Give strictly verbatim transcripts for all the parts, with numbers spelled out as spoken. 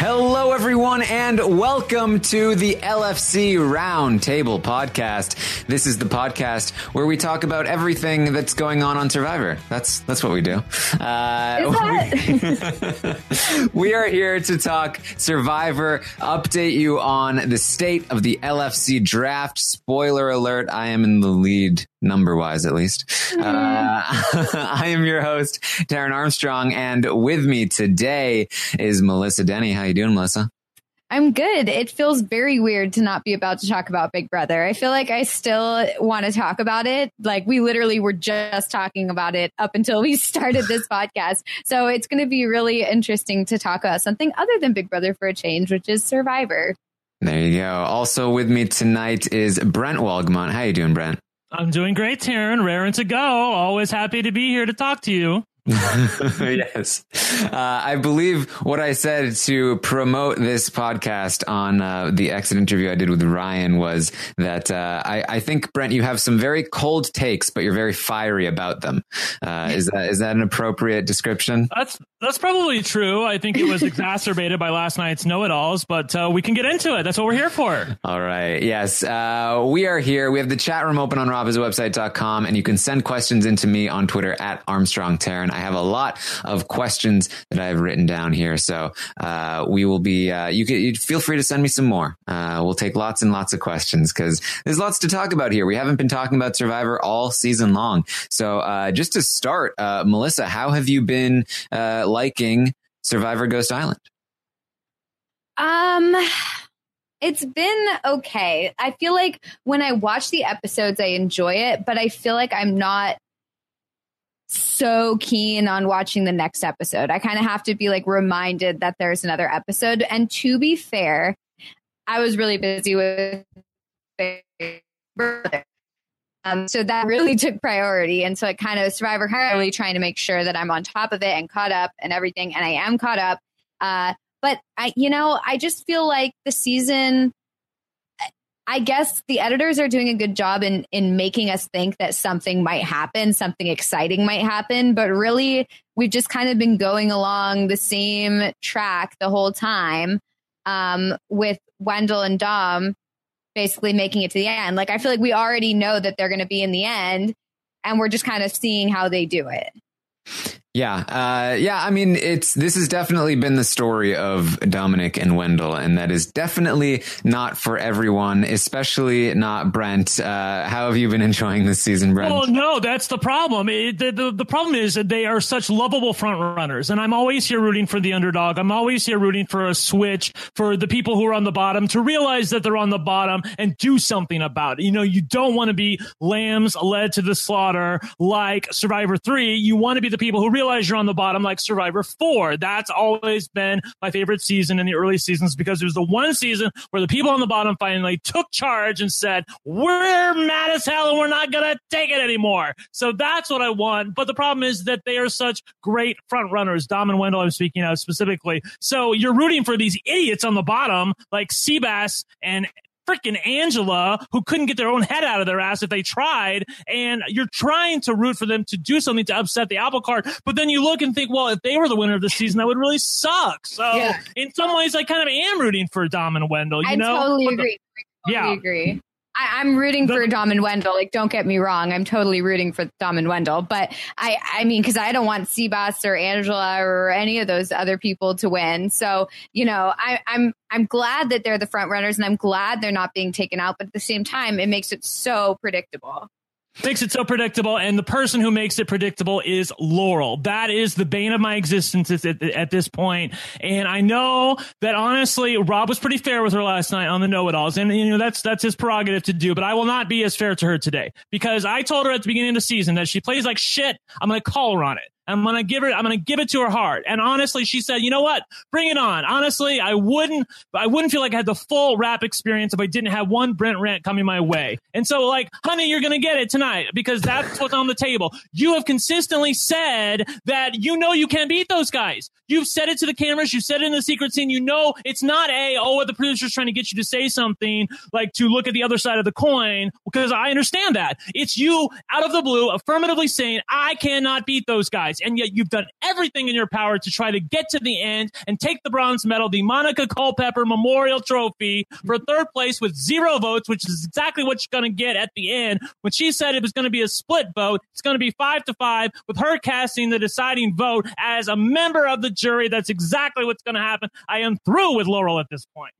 Hello, everyone, and welcome to the L F C Roundtable Podcast. This is the podcast where we talk about everything that's going on on Survivor. That's that's what we do. Uh, we, we are here to talk Survivor, update you on the state of the L F C draft. Spoiler alert, I am in the lead, number-wise at least. Uh, I am your host, Taryn Armstrong, and with me today is Melissa Denny. How you doing, Melissa? I'm good. It feels very weird to not be about to talk about Big Brother. I feel like I still want to talk about it. Like we literally were just talking about it up until we started this podcast. So it's going to be really interesting to talk about something other than Big Brother for a change, which is Survivor. There you go. Also with me tonight is Brent Walgmont. How you doing, Brent? I'm doing great, Taryn. Raring to go. Always happy to be here to talk to you. Yes. Uh, I believe what I said to promote this podcast on uh, the exit interview I did with Ryan was that uh, I, I think, Brent, you have some very cold takes, but you're very fiery about them. Uh, is that is that an appropriate description? That's that's probably true. I think it was exacerbated by last night's know-it-alls, but uh, we can get into it. That's what we're here for. All right. Yes. Uh, we are here. We have the chat room open on rob is a website dot com, and you can send questions into me on Twitter at Armstrong Taryn. I have a lot of questions that I've written down here, so uh, we will be. Uh, you can you feel free to send me some more. Uh, we'll take lots and lots of questions because there's lots to talk about here. We haven't been talking about Survivor all season long. So uh, just to start, uh, Melissa, how have you been uh, liking Survivor Ghost Island? Um. It's been okay. I feel like when I watch the episodes, I enjoy it, but I feel like I'm not so keen on watching the next episode. I kind of have to be like reminded that there's another episode. And to be fair, I was really busy with Big Brother. Um, so that really took priority. And so it kind of Survivor kind of really trying to make sure that I'm on top of it and caught up and everything. And I am caught up. Uh, but I, you know, I just feel like the season, I guess the editors are doing a good job in, in making us think that something might happen, something exciting might happen. But really, we've just kind of been going along the same track the whole time um, with Wendell and Dom basically making it to the end. Like, I feel like we already know that they're going to be in the end, and we're just kind of seeing how they do it. Yeah. Uh, yeah. I mean, it's this has definitely been the story of Dominic and Wendell, and that is definitely not for everyone, especially not Brent. Uh, how have you been enjoying this season, Brent? Well, no, that's the problem. It, the, the, the problem is that they are such lovable front runners, and I'm always here rooting for the underdog. I'm always here rooting for a switch for the people who are on the bottom to realize that they're on the bottom and do something about it. You know, you don't want to be lambs led to the slaughter like Survivor three. You want to be the people who realize you're on the bottom like Survivor four. That's always been my favorite season in the early seasons because it was the one season where the people on the bottom finally took charge and said, we're mad as hell and we're not going to take it anymore. So that's what I want. But the problem is that they are such great front runners. Dom and Wendell I'm speaking of specifically. So you're rooting for these idiots on the bottom like Seabass and freaking Angela, who couldn't get their own head out of their ass if they tried, and you're trying to root for them to do something to upset the apple cart, but then you look and think, well, if they were the winner of the season, that would really suck. So yeah. In some ways, I kind of am rooting for Dom and Wendell. You I know? totally but agree. The, I totally yeah. agree. I, I'm rooting for Dom and Wendell. Like, don't get me wrong. I'm totally rooting for Dom and Wendell. But I, I mean, because I don't want Seabass or Angela or any of those other people to win. So, you know, I, I'm I'm glad that they're the front runners, and I'm glad they're not being taken out. But at the same time, it makes it so predictable. Makes it so predictable, and the person who makes it predictable is Laurel. That is the bane of my existence at, at this point. And I know that honestly, Rob was pretty fair with her last night on the know-it-alls, and you know that's that's his prerogative to do. But I will not be as fair to her today because I told her at the beginning of the season that if she plays like shit, I'm going to call her on it. I'm going to give her, I'm going to give it to her hard. And honestly, she said, you know what? Bring it on. Honestly, I wouldn't, I wouldn't feel like I had the full rap experience if I didn't have one Brent rant coming my way. And so like, honey, you're going to get it tonight because that's what's on the table. You have consistently said that you know you can't beat those guys. You've said it to the cameras. You said it in the secret scene. You know, it's not a, oh, the producer's trying to get you to say something like to look at the other side of the coin, because I understand that. It's you out of the blue affirmatively saying, I cannot beat those guys. guys, and yet you've done everything in your power to try to get to the end and take the bronze medal, the Monica Culpepper Memorial Trophy, for third place with zero votes, which is exactly what you're going to get at the end. When she said it was going to be a split vote, it's going to be five to five with her casting the deciding vote as a member of the jury. That's exactly what's going to happen. I am through with Laurel at this point.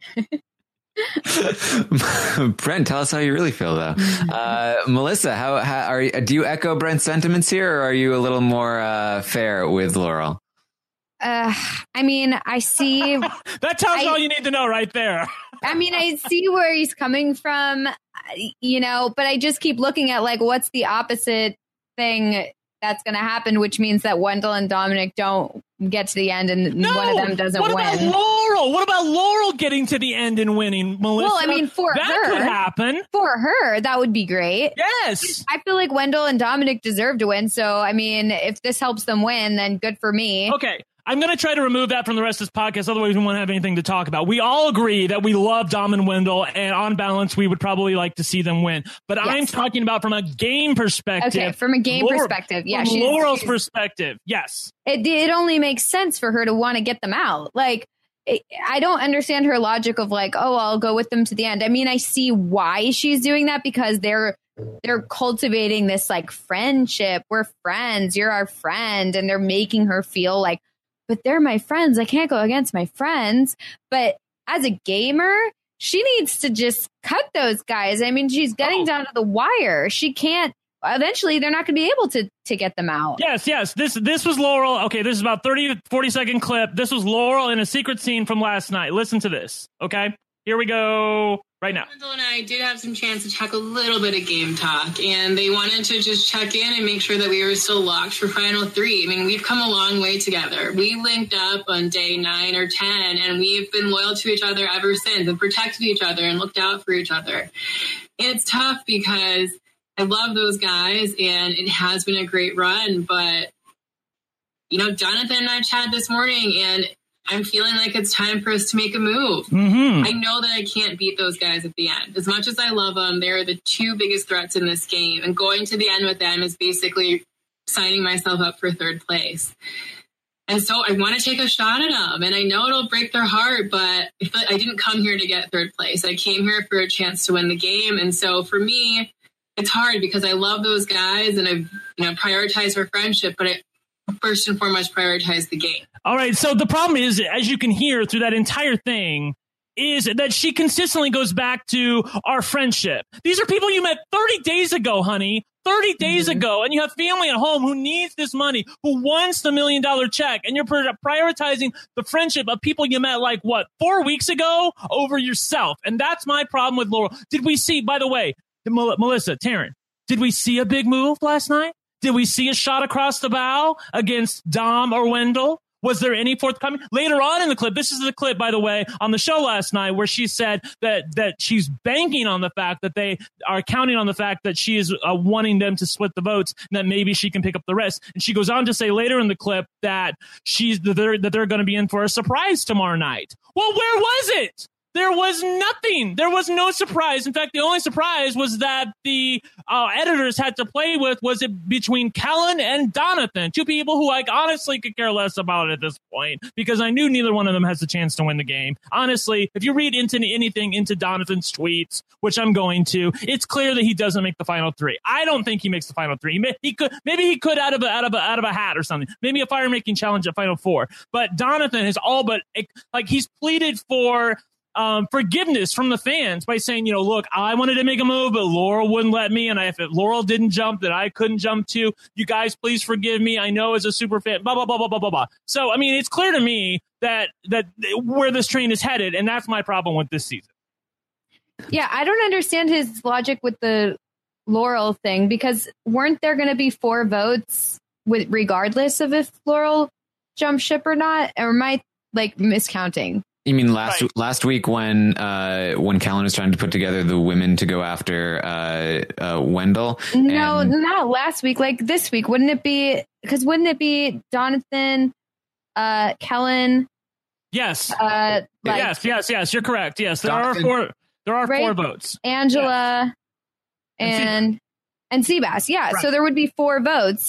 Brent, tell us how you really feel, though. Uh, Melissa, how, how are you, do you echo Brent's sentiments here, or are you a little more uh, fair with Laurel? Uh, I mean, I see. That tells you all you need to know right there. I mean, I see where he's coming from, you know, but I just keep looking at like, what's the opposite thing that's going to happen, which means that Wendell and Dominic don't get to the end and no, one of them doesn't what win. What about Laurel? What about Laurel getting to the end and winning, Melissa? Well, I mean, for that her, could happen. For her, that would be great. Yes. I feel like Wendell and Dominic deserve to win. So, I mean, if this helps them win, then good for me. Okay. I'm going to try to remove that from the rest of this podcast. Otherwise, we won't have anything to talk about. We all agree that we love Dom and Wendell, and on balance, we would probably like to see them win. But yes. I'm talking about from a game perspective. Okay, from a game Laurel, perspective. Yeah, from she's, Laurel's she's, perspective. Yes. It, it only makes sense for her to want to get them out. Like, it, I don't understand her logic of like, oh, I'll go with them to the end. I mean, I see why she's doing that because they're they're cultivating this like friendship. We're friends. You're our friend. And they're making her feel like, but they're my friends. I can't go against my friends. But as a gamer, she needs to just cut those guys. I mean, she's getting oh. down to the wire. She can't. Eventually, they're not going to be able to to get them out. Yes, yes. This this was Laurel. Okay, this is about thirty, forty second clip. This was Laurel in a secret scene from last night. Listen to this. Okay, here we go. Right now. Wendell and I did have some chance to talk a little bit of game talk, and they wanted to just check in and make sure that we were still locked for final three. I mean, we've come a long way together. We linked up on day nine or ten, and we've been loyal to each other ever since and protected each other and looked out for each other. And it's tough because I love those guys, and it has been a great run, but, you know, Jonathan and I chatted this morning, and I'm feeling like it's time for us to make a move. Mm-hmm. I know that I can't beat those guys at the end. As much as I love them, they're the two biggest threats in this game. And going to the end with them is basically signing myself up for third place. And so I want to take a shot at them. And I know it'll break their heart, but I didn't come here to get third place. I came here for a chance to win the game. And so for me, it's hard because I love those guys and I've, you know, prioritized our friendship, but I first and foremost prioritize the game. All right. So the problem is, as you can hear through that entire thing, is that she consistently goes back to our friendship. These are people you met thirty days ago, honey, thirty days mm-hmm. ago. And you have family at home who needs this money, who wants the million dollar check. And you're prioritizing the friendship of people you met like, what, four weeks ago over yourself. And that's my problem with Laurel. Did we see, by the way, Melissa, Taryn, did we see a big move last night? Did we see a shot across the bow against Dom or Wendell? Was there any forthcoming? Later on in the clip, this is the clip, by the way, on the show last night where she said that that she's banking on the fact that they are counting on the fact that she is uh, wanting them to split the votes and that maybe she can pick up the rest. And she goes on to say later in the clip that she's that they're, that they're going to be in for a surprise tomorrow night. Well, where was it? There was nothing. There was no surprise. In fact, the only surprise was that the uh, editors had to play with was it between Kellen and Donathan, two people who I honestly could care less about at this point because I knew neither one of them has a chance to win the game. Honestly, if you read into anything into Donathan's tweets, which I'm going to, it's clear that he doesn't make the final three. I don't think he makes the final three. He, may, he could, maybe he could out of a, out of a, out of a hat or something. Maybe a fire making challenge at final four. But Donathan has all but like he's pleaded for. Um, forgiveness from the fans by saying, you know, look, I wanted to make a move, but Laurel wouldn't let me. And I, if Laurel didn't jump, that I couldn't jump too. You guys, please forgive me. I know as a super fan, blah, blah, blah, blah, blah, blah, blah. So, I mean, it's clear to me that, that where this train is headed. And that's my problem with this season. Yeah. I don't understand his logic with the Laurel thing because weren't there going to be four votes with regardless of if Laurel jumped ship or not? Or am I like miscounting? You mean last right. last week when uh, when Callan was trying to put together the women to go after uh, uh, Wendell? No, and... not last week. Like this week, wouldn't it be? Because wouldn't it be Donathan, uh, Kellen? Yes. Uh, like, yes. Yes. Yes. You're correct. Yes, there Donathan. are four. There are right? four votes. Angela yes. and and Seabass. Yeah. Right. So there would be four votes.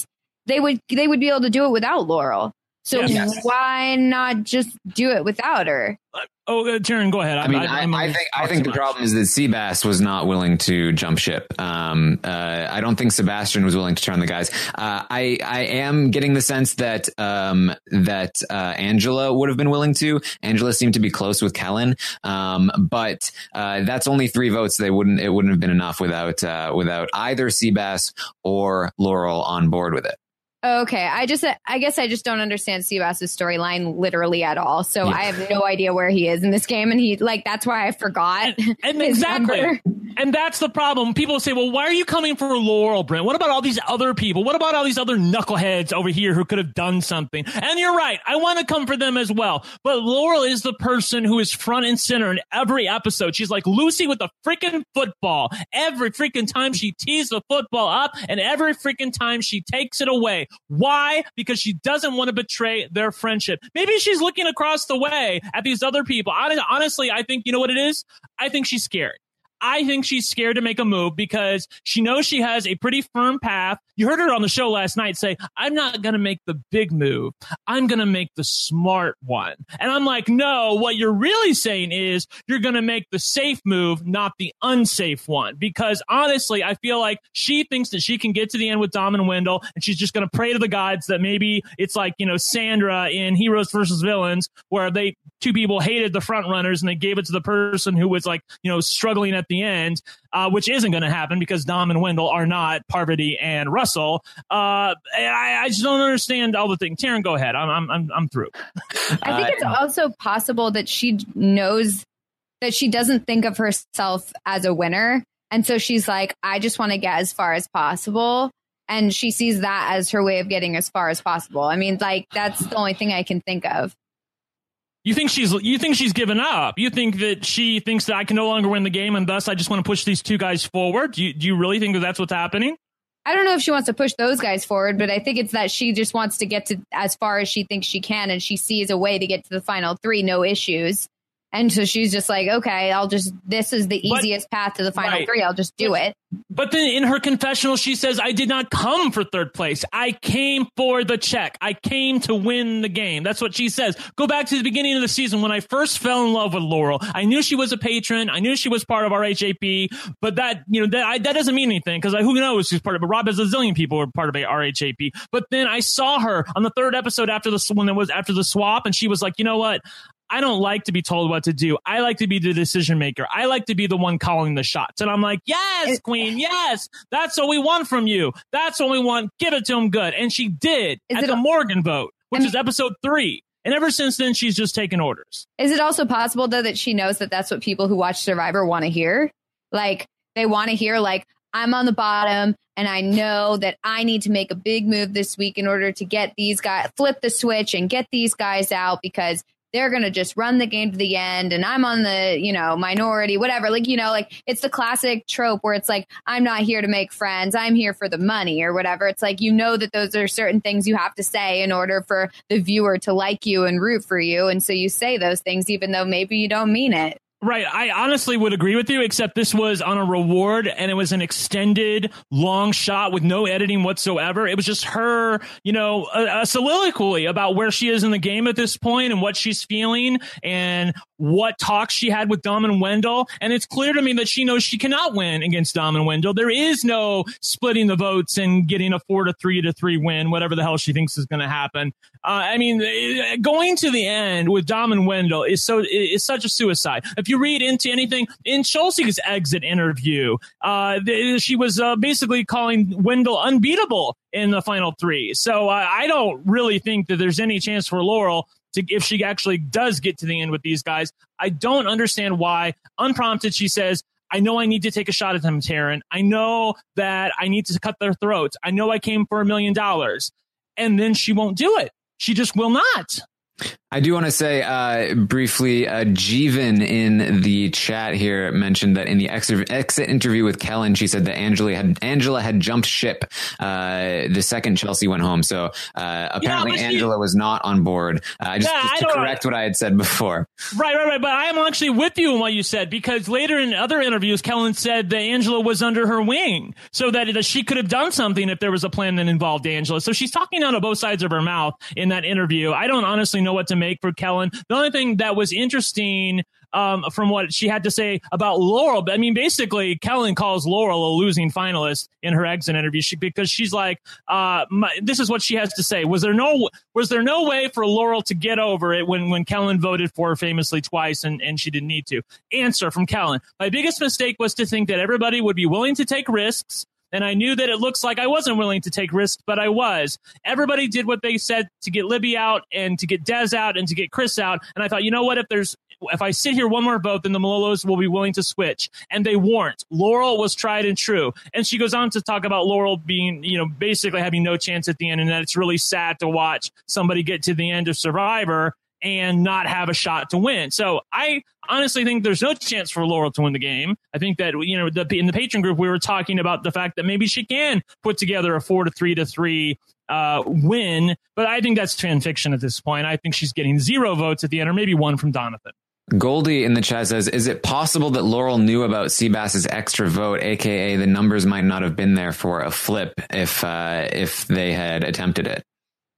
they would they would be able to do it without Laurel. So Yes. why not just do it without her? Oh, uh, Taryn, go ahead. I mean, I, I, I think I think the problem is that Seabass was not willing to jump ship. Um, uh, I don't think Sebastian was willing to turn the guys. Uh, I I am getting the sense that um, that uh, Angela would have been willing to. Angela seemed to be close with Kellen, um, but uh, that's only three votes. They wouldn't it wouldn't have been enough without uh, without either Seabass or Laurel on board with it. Okay, I just, I guess I just don't understand Seabass's storyline literally at all. So Yeah. I have no idea where he is in this game, and he like that's why I forgot. And, and his exactly, number. and that's the problem. People say, "Well, why are you coming for Laurel, Brent? What about all these other people? What about all these other knuckleheads over here who could have done something?" And you're right. I want to come for them as well. But Laurel is the person who is front and center in every episode. She's like Lucy with the freaking football. Every freaking time she tees the football up, and every freaking time she takes it away. Why? Because she doesn't want to betray their friendship. Maybe she's looking across the way at these other people. Honestly, I think, you know what it is? I think she's scared. I think she's scared to make a move because she knows she has a pretty firm path. You heard her on the show last night say, I'm not going to make the big move. I'm going to make the smart one. And I'm like, no, what you're really saying is you're going to make the safe move, not the unsafe one. Because honestly, I feel like she thinks that she can get to the end with Dom and Wendell, and she's just going to pray to the gods that maybe it's like, you know, Sandra in Heroes versus Villains, where they two people hated the front runners and they gave it to the person who was like, you know, struggling at the end, uh, which isn't going to happen because Dom and Wendell are not Parvati and Russell. Uh, I, I just don't understand all the things. Taryn, go ahead. I'm I'm I'm, I'm through. I think it's also possible that she knows that she doesn't think of herself as a winner, and so she's like, I just want to get as far as possible. And she sees that as her way of getting as far as possible. I mean, like, that's the only thing I can think of. You think she's you think she's given up? You think that she thinks that I can no longer win the game, and thus I just want to push these two guys forward? Do you, do you really think that that's what's happening? I don't know if she wants to push those guys forward, but I think it's that she just wants to get to as far as she thinks she can, and she sees a way to get to the final three, no issues. And so she's just like, okay, I'll just, this is the easiest but, path to the final right. three. I'll just do it. But then in her confessional, she says, I did not come for third place. I came for the check. I came to win the game. That's what she says. Go back to the beginning of the season when I first fell in love with Laurel. I knew she was a patron. I knew she was part of R H A P, but that, you know, that, I, that doesn't mean anything because who knows who's part of it. Rob has a zillion people who are part of a R H A P. But then I saw her on the third episode after the, when it was after the swap, and she was like, you know what? I don't like to be told what to do. I like to be the decision maker. I like to be the one calling the shots. And I'm like, yes, queen, yes. That's what we want from you. That's what we want. Give it to him good. And she did is at the a- Morgan vote, which is episode three. And ever since then, she's just taken orders. Is it also possible, though, that she knows that that's what people who watch Survivor want to hear? Like, they want to hear, like, I'm on the bottom, and I know that I need to make a big move this week in order to get these guys, flip the switch and get these guys out because they're going to just run the game to the end. And I'm on the, you know, minority, whatever. Like, you know, like it's the classic trope where it's like, I'm not here to make friends. I'm here for the money or whatever. It's like, you know, that those are certain things you have to say in order for the viewer to like you and root for you. And so you say those things, even though maybe you don't mean it. Right. I honestly would agree with you, except this was on a reward and it was an extended long shot with no editing whatsoever. It was just her, you know, a, a soliloquy about where she is in the game at this point and what she's feeling and what talks she had with Dom and Wendell. And it's clear to me that she knows she cannot win against Dom and Wendell. There is no splitting the votes and getting a four to three to three win, whatever the hell she thinks is going to happen. Uh, I mean, going to the end with Dom and Wendell is so is such a suicide. If you read into anything in Chelsea's exit interview, uh, she was uh, basically calling Wendell unbeatable in the final three. So uh, I don't really think that there's any chance for Laurel to, if she actually does get to the end with these guys. I don't understand why. Unprompted, she says, I know I need to take a shot at them, Taryn. I know that I need to cut their throats. I know I came for a million dollars. And then she won't do it. She just will not. I do want to say uh, briefly, uh, Jeevan in the chat here mentioned that in the exit, exit interview with Kellen, she said that Angela had Angela had jumped ship uh, the second Chelsea went home. So uh, apparently yeah, Angela she, was not on board. Uh, just, yeah, just to correct what I had said before. Right, right, right. But I am actually with you in what you said, because later in other interviews, Kellen said that Angela was under her wing, so that, that she could have done something if there was a plan that involved Angela. So she's talking out of both sides of her mouth in that interview. I don't honestly know what to make for Kellen. The only thing that was interesting um, from what she had to say about Laurel, I mean, basically, Kellen calls Laurel a losing finalist in her exit interview she, because she's like, uh, my, this is what she has to say. Was there no was there no way for Laurel to get over it when, when Kellen voted for her famously twice and, and she didn't need to? Answer from Kellen: my biggest mistake was to think that everybody would be willing to take risks. And I knew that it looks like I wasn't willing to take risks, but I was. Everybody did what they said to get Libby out and to get Des out and to get Chris out. And I thought, you know what? If there's if I sit here one more vote, then the Malolos will be willing to switch. And they weren't. Laurel was tried and true. And she goes on to talk about Laurel being, you know, basically having no chance at the end, and that it's really sad to watch somebody get to the end of Survivor and not have a shot to win. So I honestly think there's no chance for Laurel to win the game. I think that, you know, the, in the patron group, we were talking about the fact that maybe she can put together a four to three to three uh, win, but I think that's fan fiction at this point. I think she's getting zero votes at the end, or maybe one from Donathan. Goldie in the chat says, is it possible that Laurel knew about Seabass's extra vote, aka the numbers might not have been there for a flip if uh, if they had attempted it?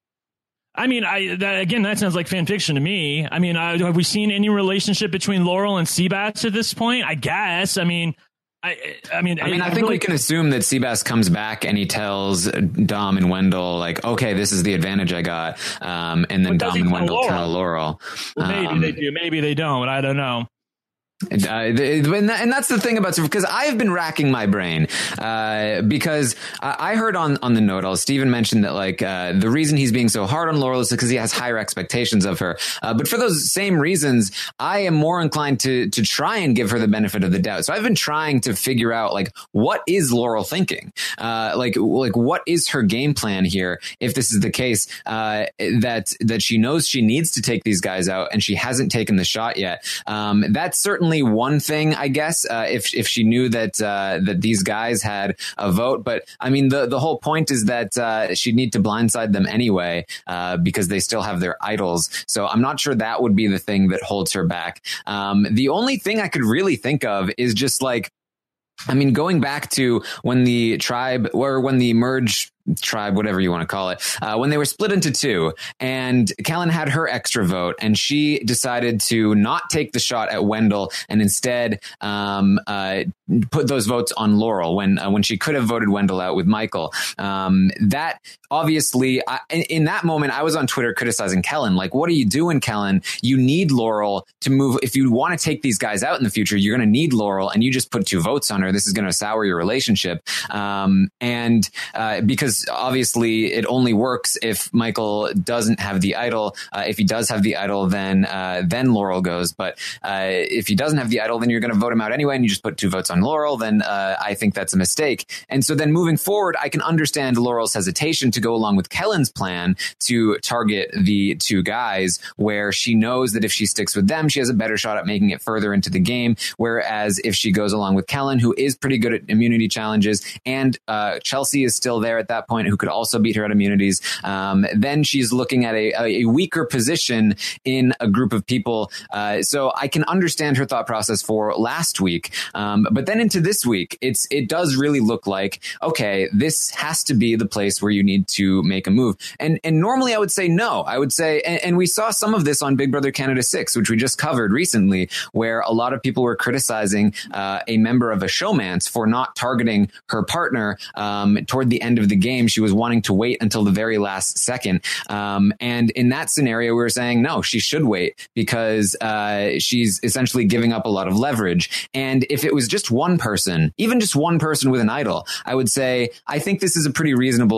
I mean, I that, again, that sounds like fan fiction to me. I mean, I, have we seen any relationship between Laurel and Seabass at this point? I guess. I mean, I, I mean, I mean, I, I think really, we can assume that Seabass comes back and he tells Dom and Wendell, like, okay, this is the advantage I got. Um, and then Dom and Wendell Laurel? tell Laurel. Well, maybe um, they do. Maybe they don't. I don't know. Uh, and, that, and that's the thing about, because I've been racking my brain uh, because I heard on, on the note, all Steven mentioned that like uh, the reason he's being so hard on Laurel is because he has higher expectations of her. Uh, but for those same reasons, I am more inclined to to try and give her the benefit of the doubt. So I've been trying to figure out like, what is Laurel thinking? Uh, like like what is her game plan here? If this is the case, uh, that that she knows she needs to take these guys out and she hasn't taken the shot yet. Um, that's certainly one thing, I guess, uh, if if she knew that uh, that these guys had a vote. But I mean, the the whole point is that uh, she'd need to blindside them anyway uh, because they still have their idols. So I'm not sure that would be the thing that holds her back. Um, the only thing I could really think of is just like, I mean, going back to when the tribe or when the merge tribe, whatever you want to call it, uh, when they were split into two and Kellen had her extra vote and she decided to not take the shot at Wendell and instead um, uh, put those votes on Laurel when uh, when she could have voted Wendell out with Michael. Um, that obviously, I, in, in that moment, I was on Twitter criticizing Kellen. Like, what are you doing, Kellen? You need Laurel to move. If you want to take these guys out in the future, you're going to need Laurel, and you just put two votes on her. This is going to sour your relationship. Um, and uh, because obviously it only works if Michael doesn't have the idol. Uh, if he does have the idol, then uh, then Laurel goes. But uh, if he doesn't have the idol, then you're going to vote him out anyway, and you just put two votes on Laurel. Then uh, I think that's a mistake. And so then moving forward, I can understand Laurel's hesitation to go along with Kellen's plan to target the two guys, where she knows that if she sticks with them, she has a better shot at making it further into the game. Whereas if she goes along with Kellen, who is pretty good at immunity challenges, and uh, Chelsea is still there at that point, who could also beat her at immunities, um, then she's looking at a, a weaker position in a group of people. Uh, so I can understand her thought process for last week. Um, but then into this week, it's it does really look like, okay, this has to be the place where you need to make a move. And and normally I would say no. I would say, and, and we saw some of this on Big Brother Canada six, which we just covered recently, where a lot of people were criticizing uh, a member of a showmance for not targeting her partner um, toward the end of the game. She was wanting to wait until the very last second. Um, and in that scenario, we were saying, no, she should wait because uh, she's essentially giving up a lot of leverage. And if it was just one person, even just one person with an idol, I would say, I think this is a pretty reasonable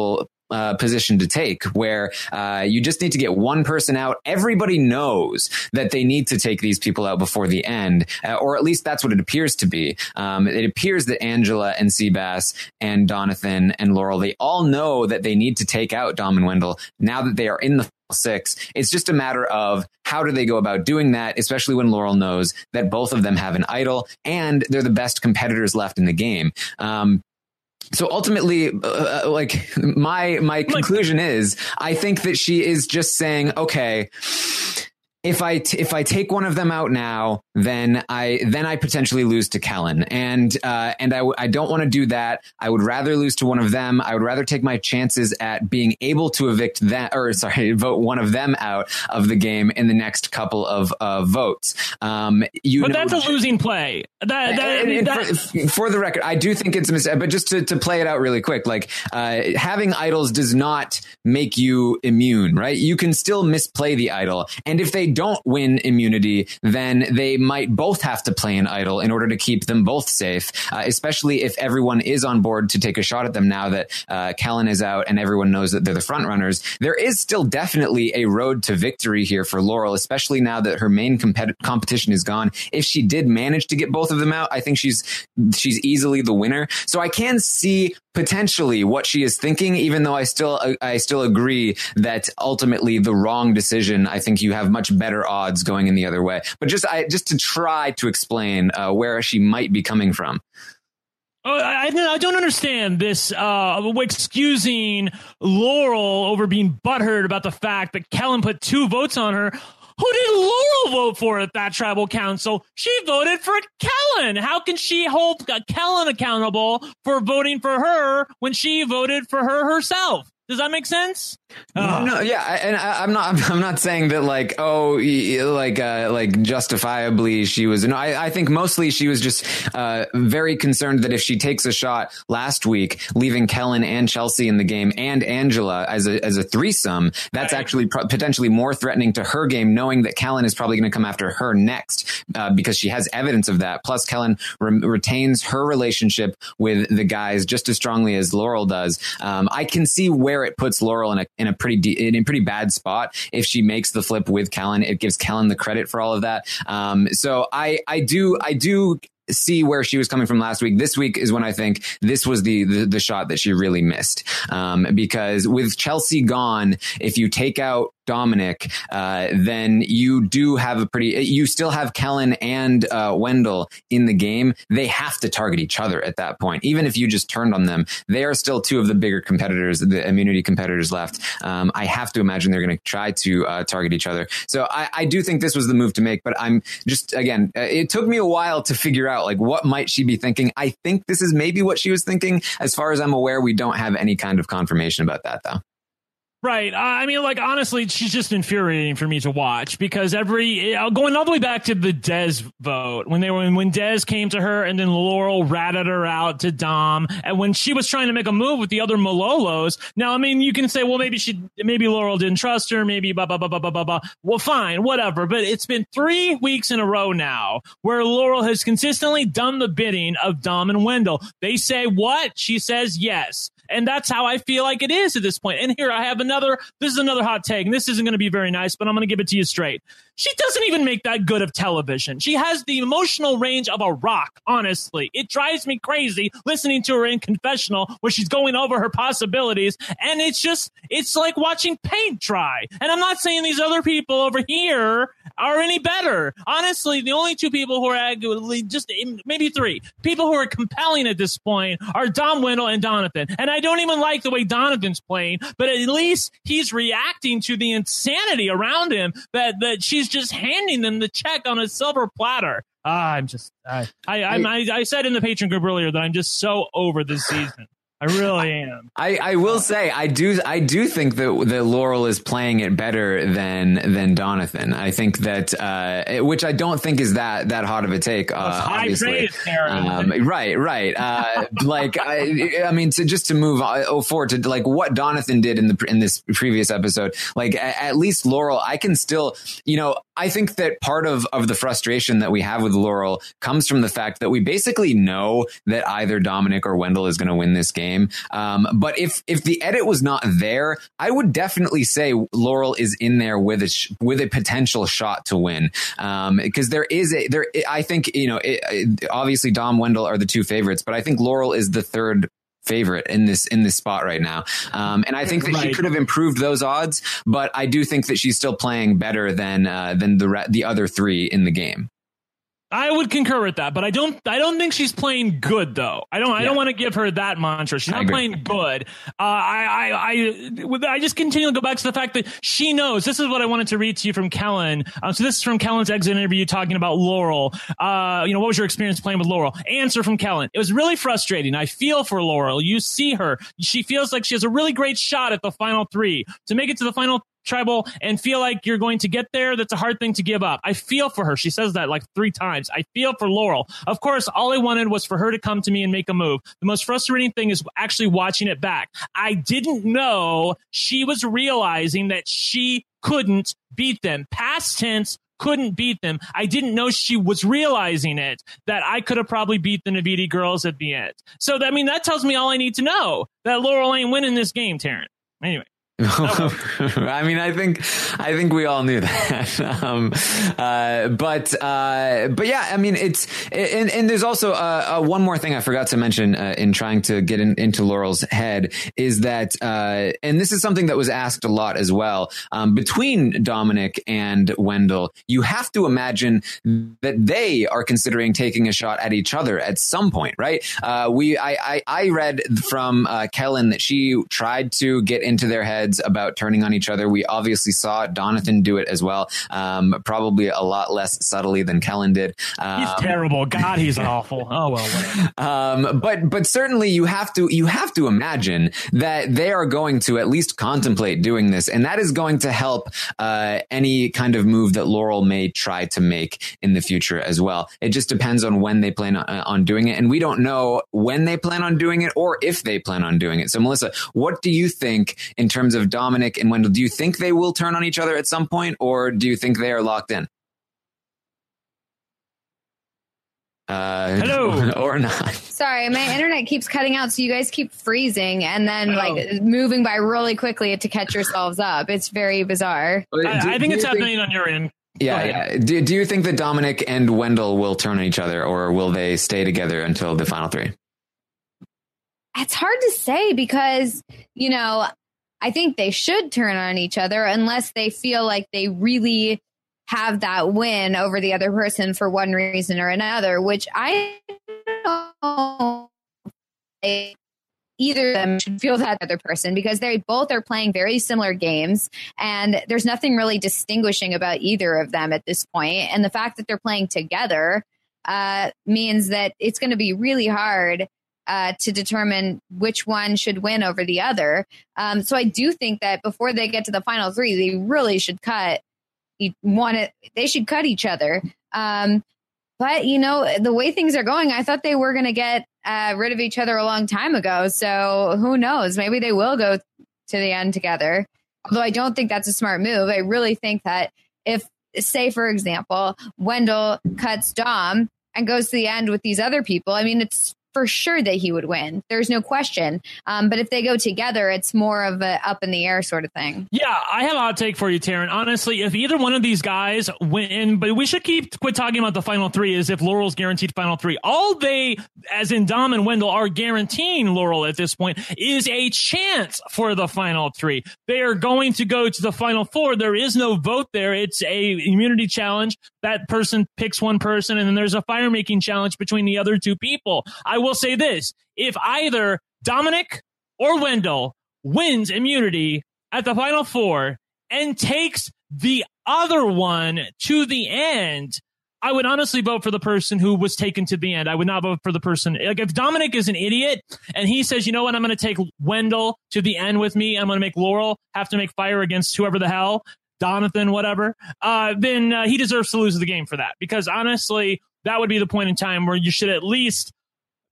uh, position to take, where uh, you just need to get one person out. Everybody knows that they need to take these people out before the end, uh, or at least that's what it appears to be. Um, it appears that Angela and Seabass and Donathan and Laurel, they all know that they need to take out Dom and Wendell now that they are in the six. It's just a matter of how do they go about doing that, especially when Laurel knows that both of them have an idol and they're the best competitors left in the game. Um, So ultimately, uh, like my my conclusion is, I think that she is just saying, okay, if I t- if I take one of them out now, then I then I potentially lose to Kellen, and uh, and I, w- I don't want to do that. I would rather lose to one of them. I would rather take my chances at being able to evict them, or sorry, vote one of them out of the game in the next couple of uh, votes. Um, you but know, that's a losing play. That, that, and, and that, for, for the record, I do think it's a mistake. But just to, to play it out really quick, like uh, having idols does not make you immune, right? You can still misplay the idol, and if they don't win immunity, then they might both have to play an idol in order to keep them both safe, uh, especially if everyone is on board to take a shot at them now that uh, Kellen is out and everyone knows that they're the front runners. There is still definitely a road to victory here for Laurel, especially now that her main compet- competition is gone. If she did manage to get both of them out, I think she's she's easily the winner. So I can see potentially what she is thinking, even though I still I still agree that ultimately the wrong decision. I think you have much better odds going in the other way. But just I just to try to explain uh, where she might be coming from. Oh, I, I don't understand this uh, excusing Laurel over being butthurt about the fact that Kellen put two votes on her. Who did Laurel vote for at that tribal council? She voted for Kellen. How can she hold Kellen accountable for voting for her when she voted for her herself? Does that make sense? No, no, yeah, and I, I'm not. I'm not saying that like, oh, like, uh, like justifiably she was. No, I, I think mostly she was just uh, very concerned that if she takes a shot last week, leaving Kellen and Chelsea in the game and Angela as a as a threesome, that's right. actually pro- potentially more threatening to her game, knowing that Kellen is probably going to come after her next uh, because she has evidence of that. Plus, Kellen re- retains her relationship with the guys just as strongly as Laurel does. Um, I can see where it puts Laurel in a in a pretty de- in a pretty bad spot. If she makes the flip with Kellen, it gives Kellen the credit for all of that. Um, so I I do I do see where she was coming from last week. This week is when I think this was the the, the shot that she really missed, um, because with Chelsea gone, if you take out Dominic, uh, then you do have a pretty, you still have Kellen and uh, Wendell in the game. They have to target each other at that point. Even if you just turned on them, they are still two of the bigger competitors, the immunity competitors left. Um, I have to imagine they're going to try to uh, target each other. So I, I do think this was the move to make, but I'm just, again, it took me a while to figure out like what might she be thinking. I think this is maybe what she was thinking. As far as I'm aware, we don't have any kind of confirmation about that though. Right. Uh, I mean, like, honestly, she's just infuriating for me to watch because every uh, going all the way back to the Dez vote when they were when Dez came to her and then Laurel ratted her out to Dom. And when she was trying to make a move with the other Malolos. Now, I mean, you can say, well, maybe she maybe Laurel didn't trust her. Maybe blah, blah, blah, blah, blah, blah, blah. Well, fine, whatever. But it's been three weeks in a row now where Laurel has consistently done the bidding of Dom and Wendell. They say what? She says yes. And that's how I feel like it is at this point. And here I have another, this is another hot take. And this isn't going to be very nice, but I'm going to give it to you straight. She doesn't even make that good of television. She has the emotional range of a rock, honestly. It drives me crazy listening to her in confessional where she's going over her possibilities. And it's just, it's like watching paint dry. And I'm not saying these other people over here are any better. Honestly, the only two people who are just maybe three people who are compelling at this point are Dom Wendell and Donathan. And I don't even like the way Donathan's playing, but at least he's reacting to the insanity around him that, that she's just handing them the check on a silver platter. Ah, I'm just, I, I, I, I said in the patron group earlier that I'm just so over this season. I really am. I, I will say I do I do think that that Laurel is playing it better than than Donathan. I think that uh, which I don't think is that that hot of a take. Uh, high obviously, praise, Karen. um, right, right. Uh, like I, I mean, to just to move oh forward to like what Donathan did in the in this previous episode. Like at, at least Laurel, I can still, you know, I think that part of, of the frustration that we have with Laurel comes from the fact that we basically know that either Dominic or Wendell is going to win this game. Um, but if if the edit was not there, I would definitely say Laurel is in there with a sh- with a potential shot to win. Um, because there is a there. I think you know it, it, obviously Dom, Wendell are the two favorites, but I think Laurel is the third favorite in this in this spot right now. Um, and I think that right. she could have improved those odds, but I do think that she's still playing better than uh, than the re- the other three in the game. I would concur with that, but I don't. I don't think she's playing good, though. I don't. I yeah. don't want to give her that mantra. She's not playing good. Uh, I, I, I, I just continue to go back to the fact that she knows. This is what I wanted to read to you from Kellen. Um, so this is from Kellen's exit interview talking about Laurel. Uh, you know, what was your experience playing with Laurel? Answer from Kellen: it was really frustrating. I feel for Laurel. You see her. She feels like she has a really great shot at the final three to make it to the final tribal and feel like you're going to get there. That's a hard thing to give up. I feel for her. She says that like three times. I feel for Laurel. Of course, all I wanted was for her to come to me and make a move. The most frustrating thing is actually watching it back. I didn't know she was realizing that she couldn't beat them. Past tense, couldn't beat them. I didn't know she was realizing it, that I could have probably beat the Naviti girls at the end. So, I mean, that tells me all I need to know, that Laurel ain't winning this game, Taryn. Anyway. I mean, I think, I think we all knew that. um, uh, but, uh, but yeah, I mean, it's, and, and there's also, uh, uh, one more thing I forgot to mention, uh, in trying to get in, into Laurel's head is that, uh, and this is something that was asked a lot as well, um, between Dominic and Wendell, you have to imagine that they are considering taking a shot at each other at some point, right? Uh, we, I, I, I read from, uh, Kellen that she tried to get into their heads about turning on each other. We obviously saw Donathan do it as well. Um, probably a lot less subtly than Kellen did. Um, he's terrible. God, he's awful. Oh, well, whatever. Um, but, but certainly you have to, you have to imagine that they are going to at least contemplate doing this. And that is going to help, uh, any kind of move that Laurel may try to make in the future as well. It just depends on when they plan on, on doing it. And we don't know when they plan on doing it or if they plan on doing it. So Melissa, what do you think in terms of of Dominic and Wendell? Do you think they will turn on each other at some point, or do you think they are locked in? Uh, Hello. Or not. Sorry, my internet keeps cutting out, so you guys keep freezing and then like oh. moving by really quickly to catch yourselves up. It's very bizarre. I, do, I think it's happening think, on your end. Yeah, yeah. Do, do you think that Dominic and Wendell will turn on each other, or will they stay together until the final three? It's hard to say because, you know, I think they should turn on each other unless they feel like they really have that win over the other person for one reason or another, which I don't know. Either of them should feel that other person because they both are playing very similar games and there's nothing really distinguishing about either of them at this point. And the fact that they're playing together uh, means that it's going to be really hard Uh, to determine which one should win over the other. Um, so I do think that before they get to the final three, they really should cut one. They should cut each other. Um, but, you know, the way things are going, I thought they were going to get uh, rid of each other a long time ago. So who knows? Maybe they will go to the end together. Although I don't think that's a smart move. I really think that if, say, for example, Wendell cuts Dom and goes to the end with these other people, I mean, it's for sure that he would win. There's no question. Um, but if they go together, it's more of a up in the air sort of thing. Yeah, I have a hot take for you, Taryn. Honestly, if either one of these guys win, but we should keep quit talking about the final three as if Laurel's guaranteed final three. All they, as in Dom and Wendell, are guaranteeing Laurel at this point is a chance for the final three. They are going to go to the final four. There is no vote there. It's a immunity challenge. That person picks one person, and then there's a fire making challenge between the other two people. I will say this. If either Dominic or Wendell wins immunity at the final four and takes the other one to the end, I would honestly vote for the person who was taken to the end. I would not vote for the person. Like if Dominic is an idiot and he says, you know what, I'm going to take Wendell to the end with me. I'm going to make Laurel have to make fire against whoever the hell, Donathan, whatever, uh, then uh, he deserves to lose the game for that. Because honestly, that would be the point in time where you should at least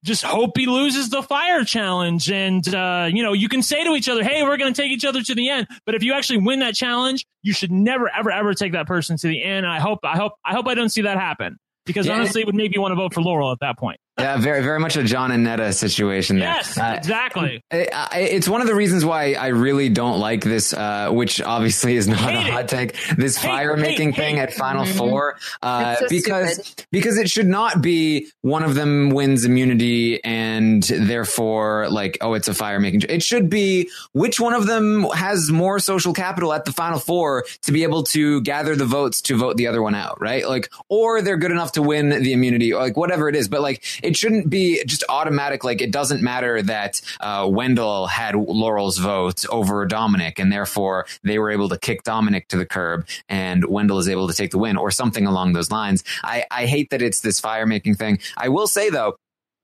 just hope he loses the fire challenge. And, uh, you know, you can say to each other, hey, we're going to take each other to the end. But if you actually win that challenge, you should never, ever, ever take that person to the end. And I hope, I hope, I hope I don't see that happen, because yeah. honestly, it would make you want to vote for Laurel at that point. Yeah, very, very much a John and Netta situation there. Yes, uh, exactly. It, it's one of the reasons why I really don't like this, uh, which obviously is not hate a hot take, this hate, fire making hate, thing hate. at Final mm-hmm. Four, uh, so because stupid. because it should not be one of them wins immunity and therefore like, oh, it's a fire making. It should be which one of them has more social capital at the Final Four to be able to gather the votes to vote the other one out, right? Like, or they're good enough to win the immunity, or like whatever it is, but like. It shouldn't be just automatic. Like, it doesn't matter that uh, Wendell had Laurel's vote over Dominic, and therefore they were able to kick Dominic to the curb, and Wendell is able to take the win, or something along those lines. I, I hate that it's this fire making thing. I will say, though,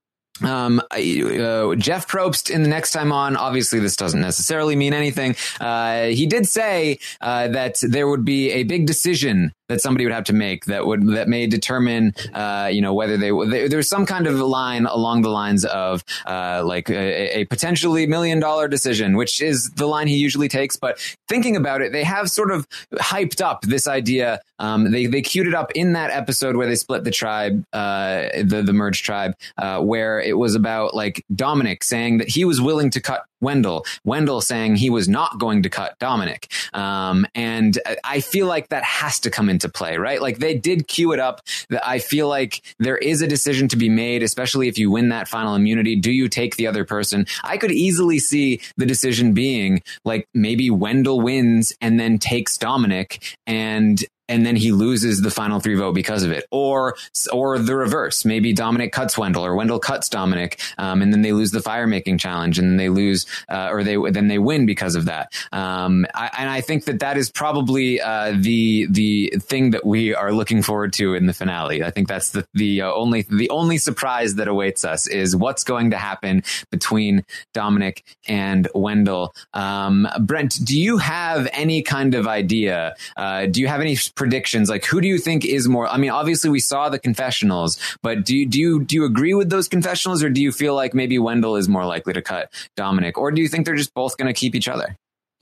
Um, uh, Jeff Probst in the Next Time On, obviously this doesn't necessarily mean anything. Uh, he did say, uh, that there would be a big decision that somebody would have to make that would, that may determine, uh, you know, whether they, they there's some kind of line along the lines of, uh, like a, a potentially million dollar decision, which is the line he usually takes. But thinking about it, they have sort of hyped up this idea. Um, they, they queued it up in that episode where they split the tribe, uh, the, the merged tribe, uh, where it was about like Dominic saying that he was willing to cut Wendell, Wendell saying he was not going to cut Dominic. Um, and I feel like that has to come into play, right? Like they did queue it up. I feel like there is a decision to be made, especially if you win that final immunity. Do you take the other person? I could easily see the decision being like maybe Wendell wins and then takes Dominic, and and then he loses the final three vote because of it. Or or the reverse. Maybe Dominic cuts Wendell, or Wendell cuts Dominic, um, and then they lose the fire making challenge, and then they lose, uh, or they then they win because of that. Um, I, and I think that that is probably uh, the the thing that we are looking forward to in the finale. I think that's the the uh, only the only surprise that awaits us is what's going to happen between Dominic and Wendell. Um, Brent, do you have any kind of idea? Uh, do you have any predictions? Like, who do you think is more? I mean, obviously we saw the confessionals, but do you do you do you agree with those confessionals, or do you feel like maybe Wendell is more likely to cut Dominic, or do you think they're just both going to keep each other?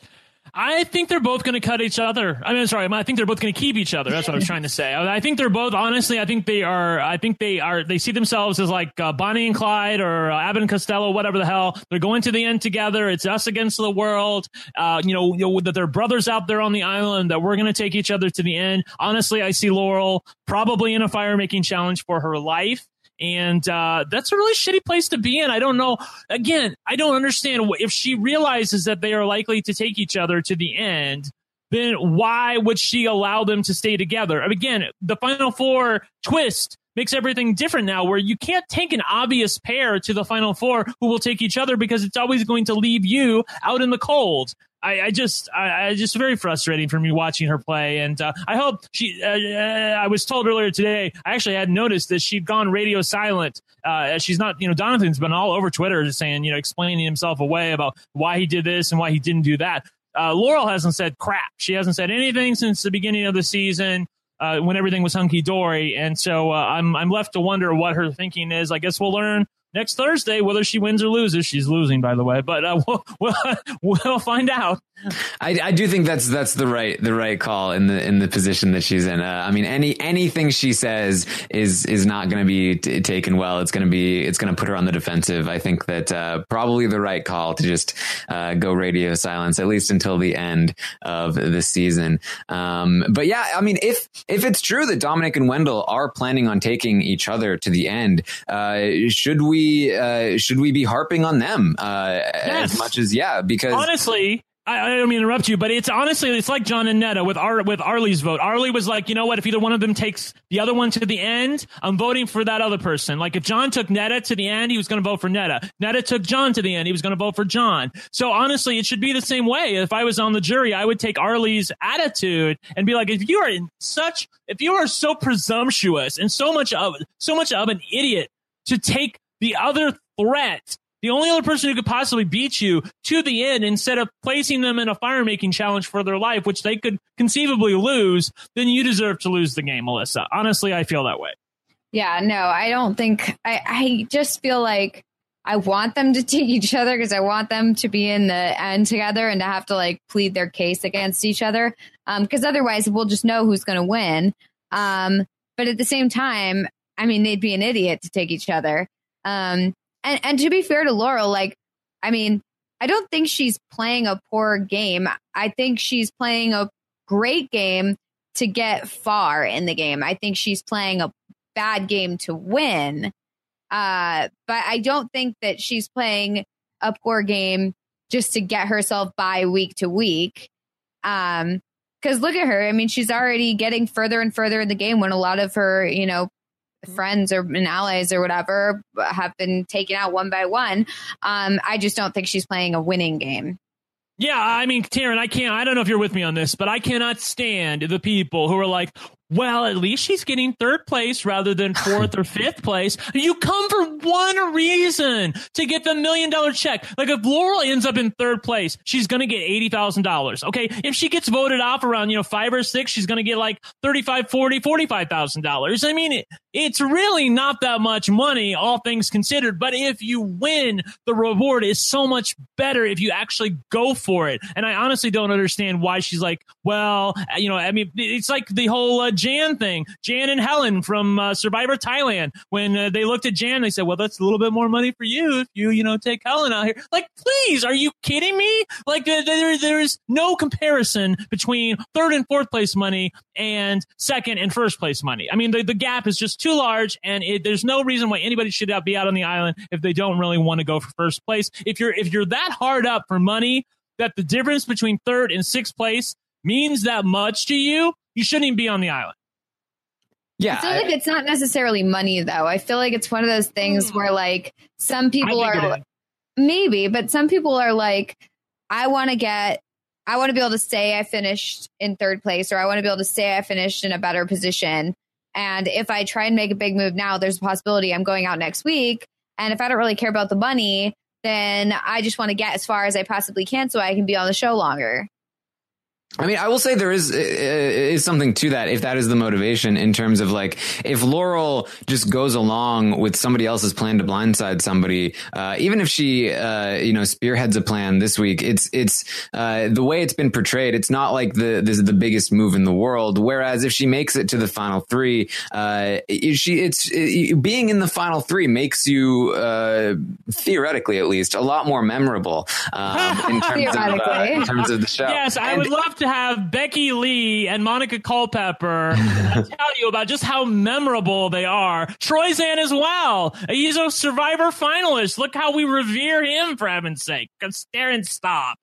I think they're both going to cut each other. I mean, sorry, I think they're both going to keep each other. That's what I was trying to say. I think they're both, honestly, I think they are, I think they are, they see themselves as like uh, Bonnie and Clyde, or uh, Abbott and Costello, whatever the hell. They're going to the end together. It's us against the world. Uh, you know, you know, that they're brothers out there on the island, that we're going to take each other to the end. Honestly, I see Laurel probably in a fire making challenge for her life. And uh, that's a really shitty place to be in. I don't know. Again, I don't understand. If she realizes that they are likely to take each other to the end, then why would she allow them to stay together? Again, the Final Four twist makes everything different now, where you can't take an obvious pair to the Final Four who will take each other, because it's always going to leave you out in the cold. I, I just, I, I just very frustrating for me watching her play, and uh, I hope she. Uh, I was told earlier today, I actually had noticed that she'd gone radio silent. Uh, she's not, you know, Donathan's been all over Twitter saying, you know, explaining himself away about why he did this and why he didn't do that. Uh, Laurel hasn't said crap. She hasn't said anything since the beginning of the season, uh, when everything was hunky dory, and so uh, I'm, I'm left to wonder what her thinking is. I guess we'll learn next Thursday whether she wins or loses. She's losing, by the way, but uh, we'll, we'll we'll find out. I, I do think that's that's the right the right call in the in the position that she's in. Uh, I mean, any anything she says is is not going to be t- taken well. It's going to be it's going to put her on the defensive. I think that uh, probably the right call to just uh, go radio silence, at least until the end of the season. Um, but yeah, I mean, if if it's true that Dominic and Wendell are planning on taking each other to the end, uh, should we uh, should we be harping on them uh, yes. as much as yeah? Because honestly. I, I don't mean to interrupt you, but it's honestly, it's like John and Netta with Ar, with Arlie's vote. Arlie was like, you know what, if either one of them takes the other one to the end, I'm voting for that other person. Like if John took Netta to the end, he was going to vote for Netta. Netta took John to the end, he was going to vote for John. So honestly, it should be the same way. If I was on the jury, I would take Arlie's attitude and be like, if you are in such, if you are so presumptuous and so much of, so much of an idiot to take the other threat, the only other person who could possibly beat you, to the end, instead of placing them in a fire-making challenge for their life, which they could conceivably lose, then you deserve to lose the game, Melissa. Honestly, I feel that way. Yeah, no, I don't think I, I just feel like I want them to take each other because I want them to be in the end together and to have to like plead their case against each other. Um, because otherwise we'll just know who's going to win. Um, but at the same time, I mean, they'd be an idiot to take each other. Um, and, and to be fair to Laurel, like, I mean, I don't think she's playing a poor game. I think she's playing a great game to get far in the game. I think she's playing a bad game to win. Uh, but I don't think that she's playing a poor game just to get herself by week to week. Um, because look at her. I mean, she's already getting further and further in the game when a lot of her, you know, friends or and allies or whatever have been taken out one by one. Um, I just don't think she's playing a winning game. Yeah, I mean, Taryn, I can't, I don't know if you're with me on this, but I cannot stand the people who are like, well, at least she's getting third place rather than fourth or fifth place. You come for one reason, to get the million dollar check. Like if Laurel ends up in third place, she's going to get eighty thousand dollars. Okay. If she gets voted off around, you know, five or six, she's going to get like thirty-five, forty, forty-five thousand dollars. I mean, it, it's really not that much money, all things considered. But if you win, the reward is so much better if you actually go for it. And I honestly don't understand why she's like, well, you know, I mean, it's like the whole uh, Jan thing. Jan and Helen from uh, Survivor Thailand. When uh, they looked at Jan, they said, well, that's a little bit more money for you if you, you know, take Helen out here. Like, please, are you kidding me? Like, uh, there, there's no comparison between third and fourth place money and second and first place money. I mean, the, the gap is just too large, and it, there's no reason why anybody should be out on the island if they don't really want to go for first place. If you're if you're that hard up for money that the difference between third and sixth place means that much to you, you shouldn't even be on the island. Yeah, I feel like it's not necessarily money, though. I feel like it's one of those things mm. where, like, some people are maybe, but some people are like, I want to get, I want to be able to say I finished in third place, or I want to be able to say I finished in a better position. And if I try and make a big move now, there's a possibility I'm going out next week. And if I don't really care about the money, then I just want to get as far as I possibly can so I can be on the show longer. I mean, I will say there is is something to that, if that is the motivation, in terms of like, if Laurel just goes along with somebody else's plan to blindside somebody, uh, even if she, uh, you know, spearheads a plan this week, it's, it's, uh, the way it's been portrayed, it's not like the, this is the biggest move in the world. Whereas if she makes it to the final three, uh, she, it's, it, being in the final three makes you, uh, theoretically at least, a lot more memorable, um, in terms of, uh, in terms of the show. Yes, I and, would love to to have Becky Lee and Monica Culpepper tell you about just how memorable they are. Troyzan as well. He's a Survivor finalist. Look how we revere him, for heaven's sake. Stare and stop.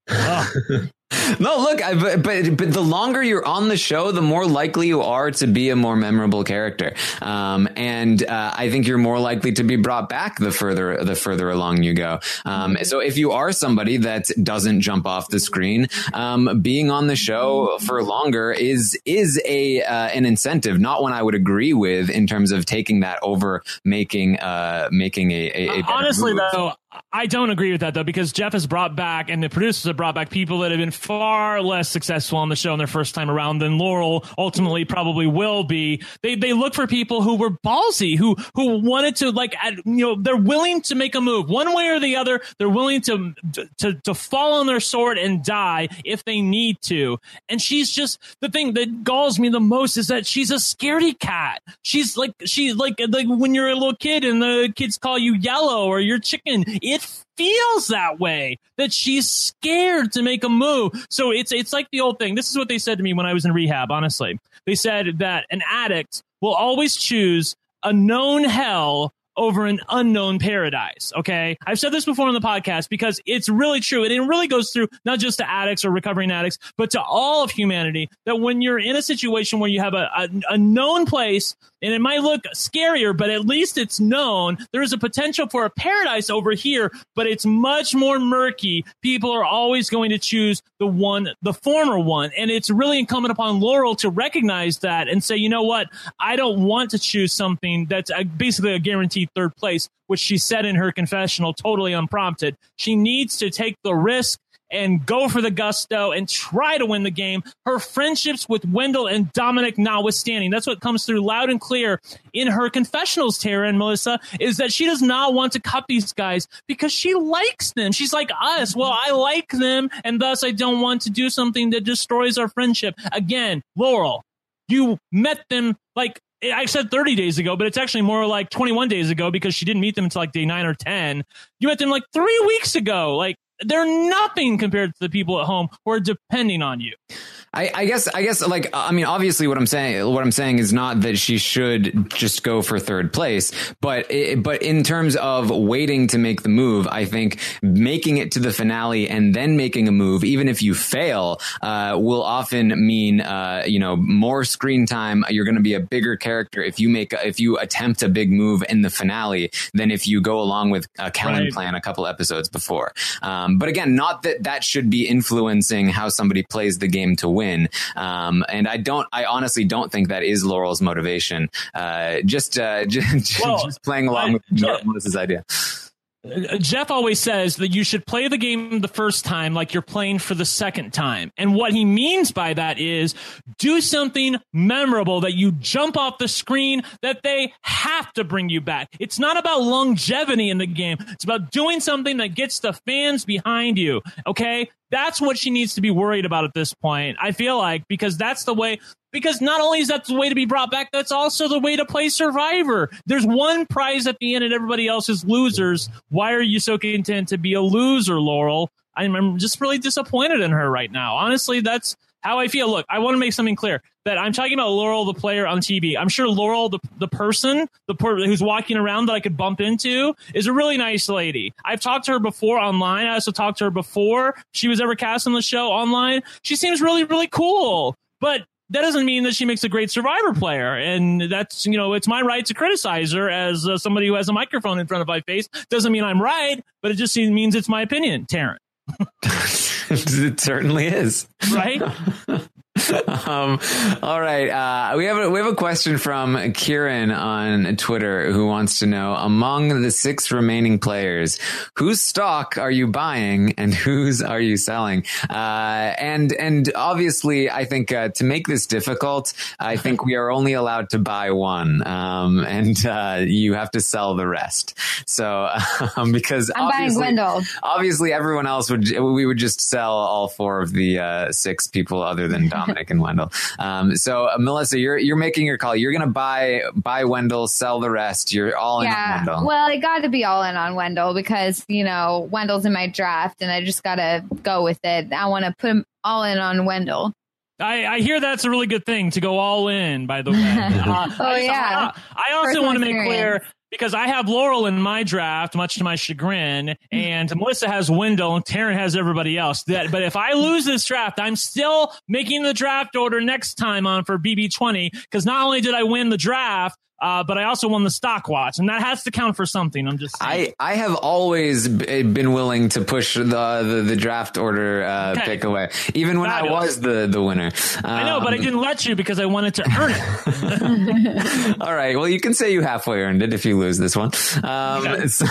No, look, I, but, but but the longer you're on the show, the more likely you are to be a more memorable character, um, and uh, I think you're more likely to be brought back the further the further along you go. Um, so if you are somebody that doesn't jump off the screen, um, being on the show for longer is is a uh, an incentive, not one I would agree with in terms of taking that over making uh, making a, a, a better honestly move. though. I don't agree with that, though, because Jeff has brought back, and the producers have brought back, people that have been far less successful on the show in their first time around than Laurel ultimately probably will be. They they look for people who were ballsy, who who wanted to, like, you know, they're willing to make a move one way or the other. They're willing to to to fall on their sword and die if they need to. And she's just, the thing that galls me the most is that she's a scaredy cat. She's like she like like when you're a little kid and the kids call you yellow or you're chicken. It feels that way, that she's scared to make a move. So it's it's like the old thing. This is what they said to me when I was in rehab, honestly. They said that an addict will always choose a known hell over an unknown paradise. Okay. I've said this before on the podcast because it's really true. And it really goes through not just to addicts or recovering addicts, but to all of humanity, that when you're in a situation where you have a, a, a known place, and it might look scarier, but at least it's known, there is a potential for a paradise over here, but it's much more murky. People are always going to choose the one, the former one. And it's really incumbent upon Laurel to recognize that and say, you know what? I don't want to choose something that's a, basically a guaranteed third place, which she said in her confessional, totally unprompted. She needs to take the risk and go for the gusto and try to win the game. Her friendships with Wendell and Dominic notwithstanding, that's what comes through loud and clear in her confessionals, Tara and Melissa, is that she does not want to cut these guys because she likes them. She's like us. Well, I like them, and thus I don't want to do something that destroys our friendship. Again, Laurel, you met them like I said thirty days ago, but it's actually more like twenty-one days ago because she didn't meet them until like day nine or ten. You met them like three weeks ago. Like, they're nothing compared to the people at home who are depending on you. I, I guess, I guess, like, I mean, obviously, what I'm saying, what I'm saying is not that she should just go for third place, but, it, but in terms of waiting to make the move, I think making it to the finale and then making a move, even if you fail, uh, will often mean, uh, you know, more screen time. You're going to be a bigger character if you make, if you attempt a big move in the finale than if you go along with a Kellen Right. plan a couple episodes before. Um, but again, not that that should be influencing how somebody plays the game to win. win. Um, and I don't, I honestly don't think that is Laurel's motivation. Uh, just, uh, just, well, just playing along I, with yeah. Melissa's idea. Jeff always says that you should play the game the first time like you're playing for the second time. And what he means by that is do something memorable that you jump off the screen that they have to bring you back. It's not about longevity in the game. It's about doing something that gets the fans behind you. Okay? That's what she needs to be worried about at this point, I feel like, because that's the way, because not only is that the way to be brought back, that's also the way to play Survivor. There's one prize at the end and everybody else is losers. Why are you so content to be a loser, Laurel? I'm, I'm just really disappointed in her right now. Honestly, that's how I feel. Look, I want to make something clear that I'm talking about Laurel, the player on T V. I'm sure Laurel, the the person, the per- who's walking around that I could bump into, is a really nice lady. I've talked to her before online. I also talked to her before she was ever cast on the show online. She seems really, really cool. But that doesn't mean that she makes a great Survivor player. And that's, you know, it's my right to criticize her as uh, somebody who has a microphone in front of my face. Doesn't mean I'm right, but it just means it's my opinion, Taryn. It certainly is. Right? um, all right. Uh, we have a, we have a question from Kieran on Twitter who wants to know, among the six remaining players, whose stock are you buying and whose are you selling? Uh, and, and obviously I think, uh, to make this difficult, I think we are only allowed to buy one. Um, and, uh, you have to sell the rest. So, um, because I'm buying Wendell. Obviously everyone else would, we would just sell all four of the, uh, six people other than Dominic and Wendell. Um, so uh, Melissa, you're you're making your call. You're going to buy buy Wendell, sell the rest. You're all in yeah. on Wendell. Well, I got to be all in on Wendell because, you know, Wendell's in my draft and I just got to go with it. I want to put him all in on Wendell. I, I hear that's a really good thing to go all in, by the way. Uh, oh, I, yeah. I, I also Personal want to make experience. clear, because I have Laurel in my draft, much to my chagrin, and Melissa has Wendell, and Taryn has everybody else. That, but if I lose this draft, I'm still making the draft order next time on for B B twenty, because not only did I win the draft, Uh, but I also won the stock watch, and that has to count for something. I'm just saying. I, I have always b- been willing to push the the, the draft order uh, Okay. pick away, even when Fabulous. I was the, the winner. Um, I know, but I didn't let you because I wanted to earn it. all right. Well, you can say you halfway earned it if you lose this one. Um, Okay. so,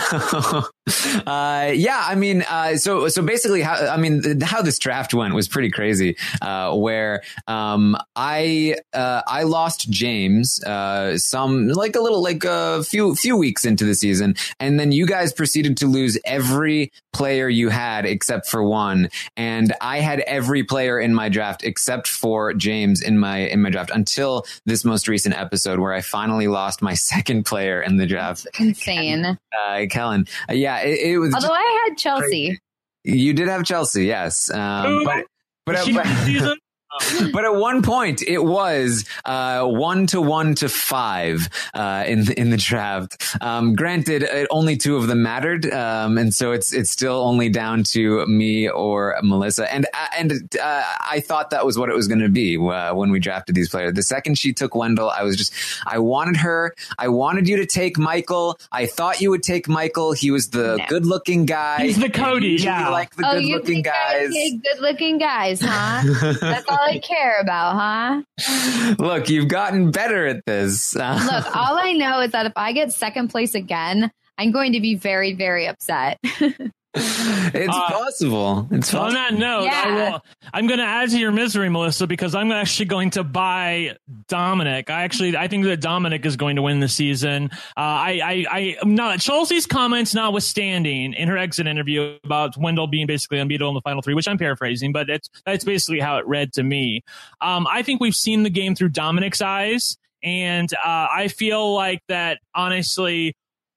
uh, yeah, I mean, uh, so, so basically how, I mean, th- how this draft went was pretty crazy, uh, where, um, I, uh, I lost James, uh, some, like a little, like a few, few weeks into the season. And then you guys proceeded to lose every player you had except for one. And I had every player in my draft except for James in my, in my draft until this most recent episode where I finally lost my second player in the draft. Insane. Uh, Kellen. Uh, yeah, it, it was. Although I had Chelsea. You did have Chelsea, yes. Um, Who? but, but, Is she but, this season? but at one point it was uh, one to one to five uh, in the, in the draft. Um, granted, uh, only two of them mattered, um, and so it's it's still only down to me or Melissa. And uh, and uh, I thought that was what it was going to be uh, when we drafted these players. The second she took Wendell, I was just I wanted her. I wanted you to take Michael. I thought you would take Michael. He was the No. good looking guy. He's the Cody, You usually yeah. like the Oh, good you looking think guys. I take good-looking guys, huh? That's all I care about, huh? Look, you've gotten better at this. Uh, Look, all I know is that if I get second place again, I'm going to be very, very upset. It's Uh, possible. It's On possible. that note, Yeah. I will, I'm going to add to your misery, Melissa, because I'm actually going to buy Dominic. I actually, I think that Dominic is going to win the season. Uh, I, I, I, am not Chelsea's comments notwithstanding in her exit interview about Wendell being basically unbeatable in the final three, which I'm paraphrasing, but it's that's basically how it read to me. Um, I think we've seen the game through Dominic's eyes, and uh, I feel like that honestly.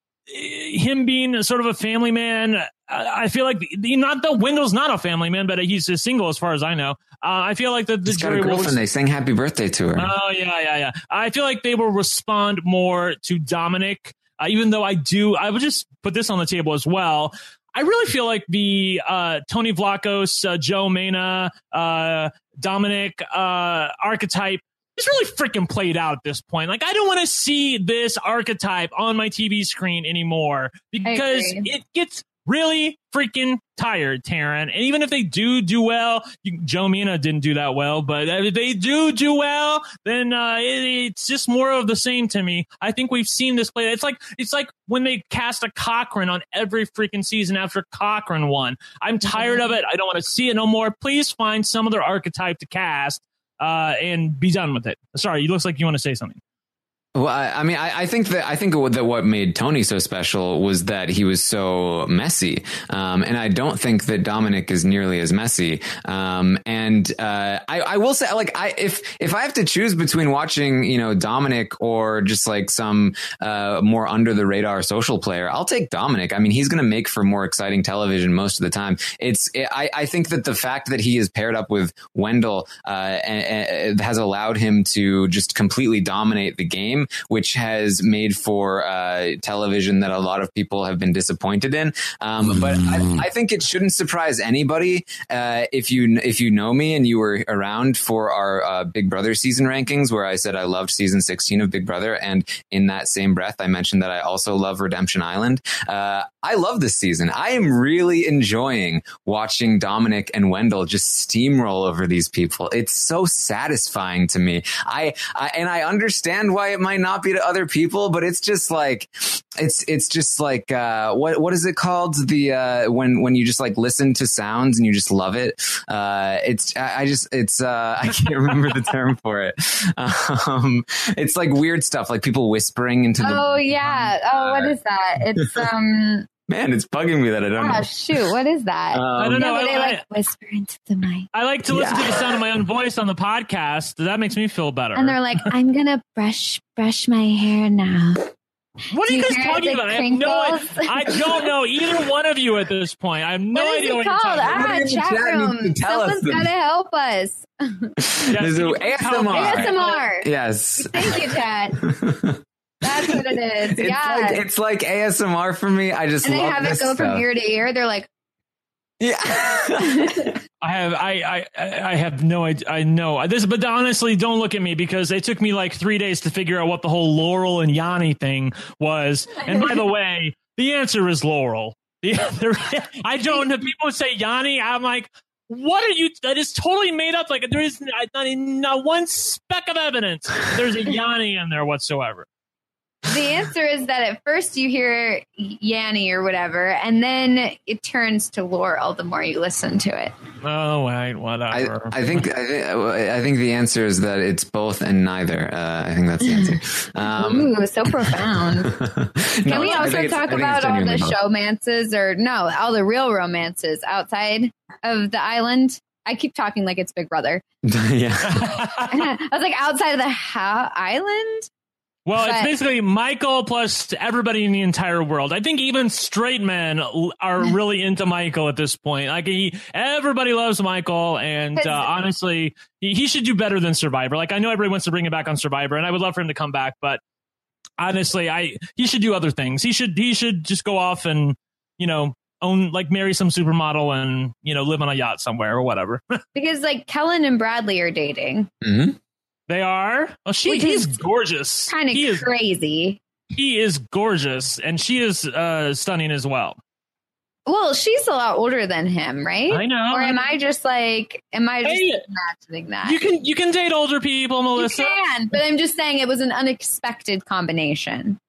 Him being sort of a family man, I feel like the, not that Wendell's not a family man, but he's a single as far as I know. Uh, I feel like the, the He's got jury a will. girlfriend. They sang happy birthday to her. Oh yeah, yeah, yeah. I feel like they will respond more to Dominic, uh, even though I do. I would just put this on the table as well. I really feel like the uh, Tony Vlachos, uh, Joe Mena, uh, Dominic uh, archetype. It's really freaking played out at this point. Like, I don't want to see this archetype on my T V screen anymore because it gets really freaking tired, Taryn. And even if they do do well, you, Joe Mena didn't do that well, but if they do do well, then uh, it, it's just more of the same to me. I think we've seen this play. It's like it's like when they cast a Cochran on every freaking season after Cochran won. I'm tired of it. I don't want to see it no more. Please find some other archetype to cast. Uh, and be done with it. Sorry, it looks like you want to say something. Well, I, I mean, I, I think that I think that what made Tony so special was that he was so messy, um, and I don't think that Dominic is nearly as messy. Um, and uh, I, I will say, like, I if if I have to choose between watching, you know, Dominic or just like some uh, more under the radar social player, I'll take Dominic. I mean, he's going to make for more exciting television most of the time. It's it, I, I think that the fact that he is paired up with Wendell uh, and, and has allowed him to just completely dominate the game, which has made for uh, television that a lot of people have been disappointed in. Um, but I, I think it shouldn't surprise anybody uh, if you if you know me and you were around for our uh, Big Brother season rankings, where I said I loved season sixteen of Big Brother, and in that same breath, I mentioned that I also love Redemption Island. Uh, I love this season. I am really enjoying watching Dominic and Wendell just steamroll over these people. It's so satisfying to me. I, I and I understand why it might not be to other people, but it's just like it's it's just like uh, what what is it called? The uh, when when you just like listen to sounds and you just love it. Uh, it's I, I just it's uh, I can't remember the term for it. Um, it's like weird stuff, like people whispering into the. Oh yeah. Oh, what is that? It's um. Man, it's bugging me that I don't Oh know. shoot! What is that? Um, I don't know. No, but I, they I, like whisper into the mic, I like to listen Yeah. to the sound of my own voice on the podcast. That makes me feel better. and they're like, "I'm gonna brush brush my hair now." What are Do you you guys hear talking the about? I have no crinkles? idea. I don't know either one of you at this point. I have no What is idea it what you're called? talking Ah, Somebody in the chat chat room. needs to tell us Someone's them. gotta help us. There's a Yes, A S M R. A S M R. Yes. Thank you, Chat. That's what it is. It's yeah. like it's like A S M R for me. I just and they love have it this go from stuff. ear to ear. They're like, Yeah. I have I, I I have no idea. I know this, but honestly, don't look at me because it took me like three days to figure out what the whole Laurel and Yanni thing was. And by the way, the answer is Laurel. The, the, I don't know. People say Yanni. I'm like, what are you? That is totally made up. Like there is not, not one speck of evidence there's a Yanni in there whatsoever. the answer is that at first you hear Yanni or whatever, and then it turns to Laurel the more you listen to it. Oh, wait, whatever. I, I think I think I think the answer is that it's both and neither. Uh, I think that's the answer. Um, Ooh, so profound. Can no, we I also think it's- I talk think it's about all the genuinely both. showmances, or no, all the real romances outside of the island? I keep talking like it's Big Brother. Yeah. I was like, outside of the ha- island? Well, it's But- basically Michael plus everybody in the entire world. I think even straight men l- are really into Michael at this point. Like he, everybody loves Michael, and uh, honestly, he, he should do better than Survivor. Like I know everybody wants to bring him back on Survivor, and I would love for him to come back, but honestly, I he should do other things. He should he should just go off and you know own like marry some supermodel and you know live on a yacht somewhere or whatever. Because like Kellen and Bradley are dating. Mhm. They are. Oh, she Which he's is gorgeous. Kind He of is crazy. he is gorgeous, and she is uh, stunning as well. Well, she's a lot older than him, right? I know. Or am I just like, am I just Hey, imagining that? You can you can date older people, You Melissa. can, but I'm just saying it was an unexpected combination.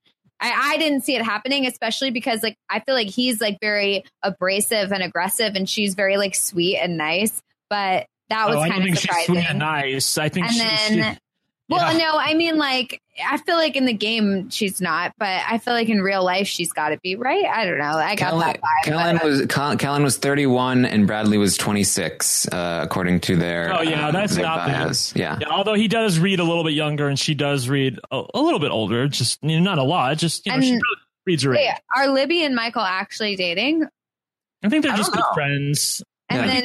I, I didn't see it happening, especially because like I feel like he's like very abrasive and aggressive, and she's very like sweet and nice. But that was oh, kind of surprising. She's sweet and nice. I think. And she, then, she, well, yeah. no, I mean like I feel like in the game she's not, but I feel like in real life she's got to be, right. I don't know. I got Kellen, that vibe. Kellen but, was Kellen was thirty-one and Bradley was twenty-six, uh, according to their. Oh yeah, that's their not bios. Yeah. yeah. Although he does read a little bit younger, and she does read a, a little bit older. Just you know, not a lot. Just you know, and, she reads her age. Wait, are Libby and Michael actually dating? I think they're I just good know. friends. And Yeah. then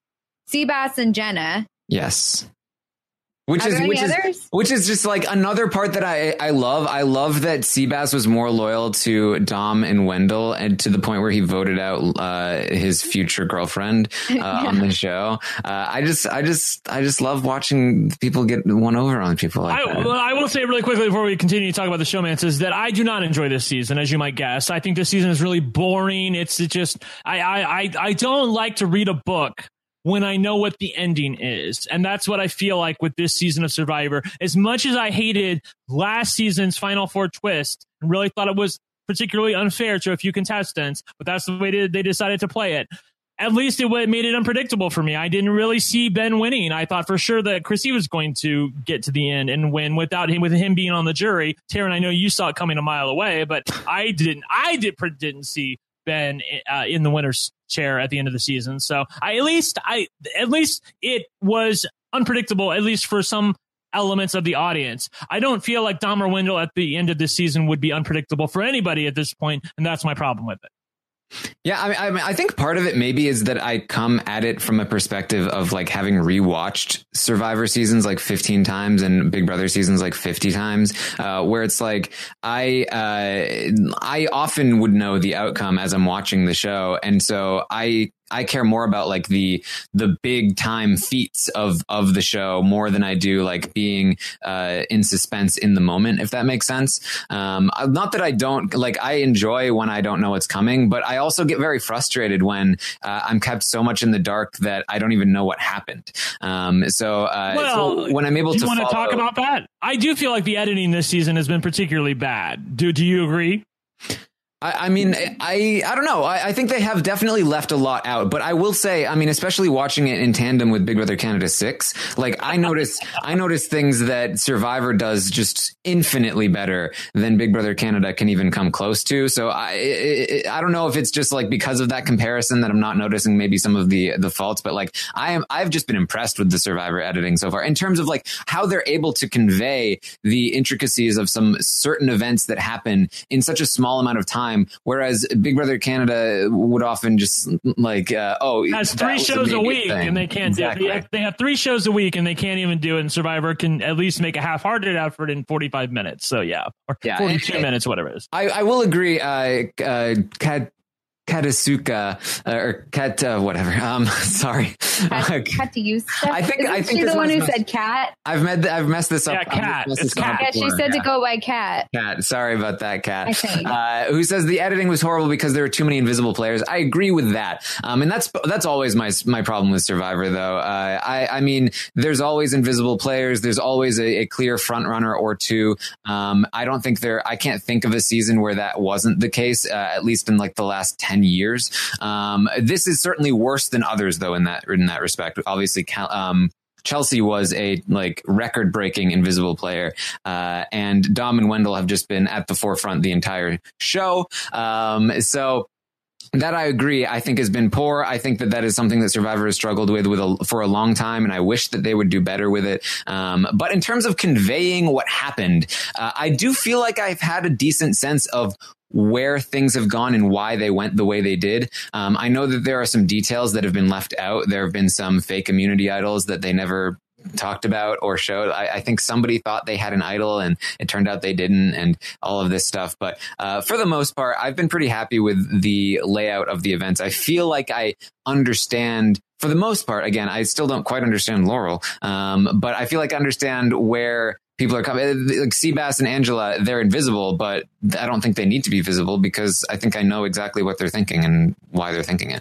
Seabass and Jenna. Yes. Which Are is there any which others? is which is just like another part that I I love. I love that Seabass was more loyal to Dom and Wendell, and to the point where he voted out uh, his future girlfriend uh, Yeah. on the show. Uh, I just I just I just love watching people get one over on people like I, that. well, I will say really quickly before we continue to talk about the showmance is that I do not enjoy this season, as you might guess. I think this season is really boring. It's it just I, I I I don't like to read a book when I know what the ending is. And that's what I feel like with this season of Survivor. As much as I hated last season's Final Four twist and really thought it was particularly unfair to a few contestants, but that's the way they, they decided to play it. At least it made it unpredictable for me. I didn't really see Ben winning. I thought for sure that Chrissy was going to get to the end and win without him, with him being on the jury. Taryn, I know you saw it coming a mile away, but I didn't. I did didn't see Ben uh, in the winner's chair at the end of the season. So I at least I at least it was unpredictable, at least for some elements of the audience. I don't feel like Dom or Wendell at the end of this season would be unpredictable for anybody at this point, and that's my problem with it. Yeah, I mean, I mean, I think part of it maybe is that I come at it from a perspective of like having rewatched Survivor seasons like fifteen times and Big Brother seasons like fifty times, uh, where it's like I uh, I often would know the outcome as I'm watching the show, and so I. I care more about like the the big time feats of of the show more than I do like being uh, in suspense in the moment, if that makes sense. Um, not that I don't like I enjoy when I don't know what's coming, but I also get very frustrated when uh, I'm kept so much in the dark that I don't even know what happened. Um, so, uh, well, so when I'm able do to you want follow, to talk about that? I do feel like the editing this season has been particularly bad. Do do you agree? I, I mean, I I don't know. I, I think they have definitely left a lot out, but I will say, I mean, especially watching it in tandem with Big Brother Canada six, like I notice, I notice things that Survivor does just infinitely better than Big Brother Canada can even come close to. So I it, I don't know if it's just like because of that comparison that I'm not noticing maybe some of the the faults, but like I am, I've just been impressed with the Survivor editing so far in terms of like how they're able to convey the intricacies of some certain events that happen in such a small amount of time. Whereas Big Brother Canada would often just like, uh, oh, has three shows a week thing. and they can't exactly. do it. They have three shows a week and they can't even do it. And Survivor can at least make a half-hearted effort in forty-five minutes. So yeah, or yeah, forty-two and, minutes, whatever it is. I, I will agree. Uh, uh, Kat, Katasuka uh, or Kat, uh, whatever. Um, sorry. Kat, Katayuska? I think Isn't I think she the one who messed, said cat. I've met I've messed this up. Yeah, cat. It's cat. Yeah, she said yeah. to go by cat. Cat. Sorry about that, Cat. I think. Uh, who says the editing was horrible because there were too many invisible players? I agree with that. Um, and that's that's always my my problem with Survivor, though. Uh, I I mean, there's always invisible players. There's always a, a clear front runner or two. Um, I don't think there. I can't think of a season where that wasn't the case. Uh, at least in like the last ten years. Um, this is certainly worse than others, though, in that in that respect. Obviously, um, Chelsea was a like record breaking invisible player, uh, and Dom and Wendell have just been at the forefront the entire show. Um, so. That I agree, I think has been poor. I think that that is something that Survivor has struggled with, with a, for a long time, and I wish that they would do better with it. Um, but in terms of conveying what happened, uh, I do feel like I've had a decent sense of where things have gone and why they went the way they did. Um, I know that there are some details that have been left out. There have been some fake immunity idols that they never talked about or showed. I, I think somebody thought they had an idol and it turned out they didn't, and all of this stuff. But uh, for the most part, I've been pretty happy with the layout of the events. I feel like I understand, for the most part, again, I still don't quite understand Laurel, um, but I feel like I understand where people are coming. Like Seabass and Angela, they're invisible, but I don't think they need to be visible because I think I know exactly what they're thinking and why they're thinking it.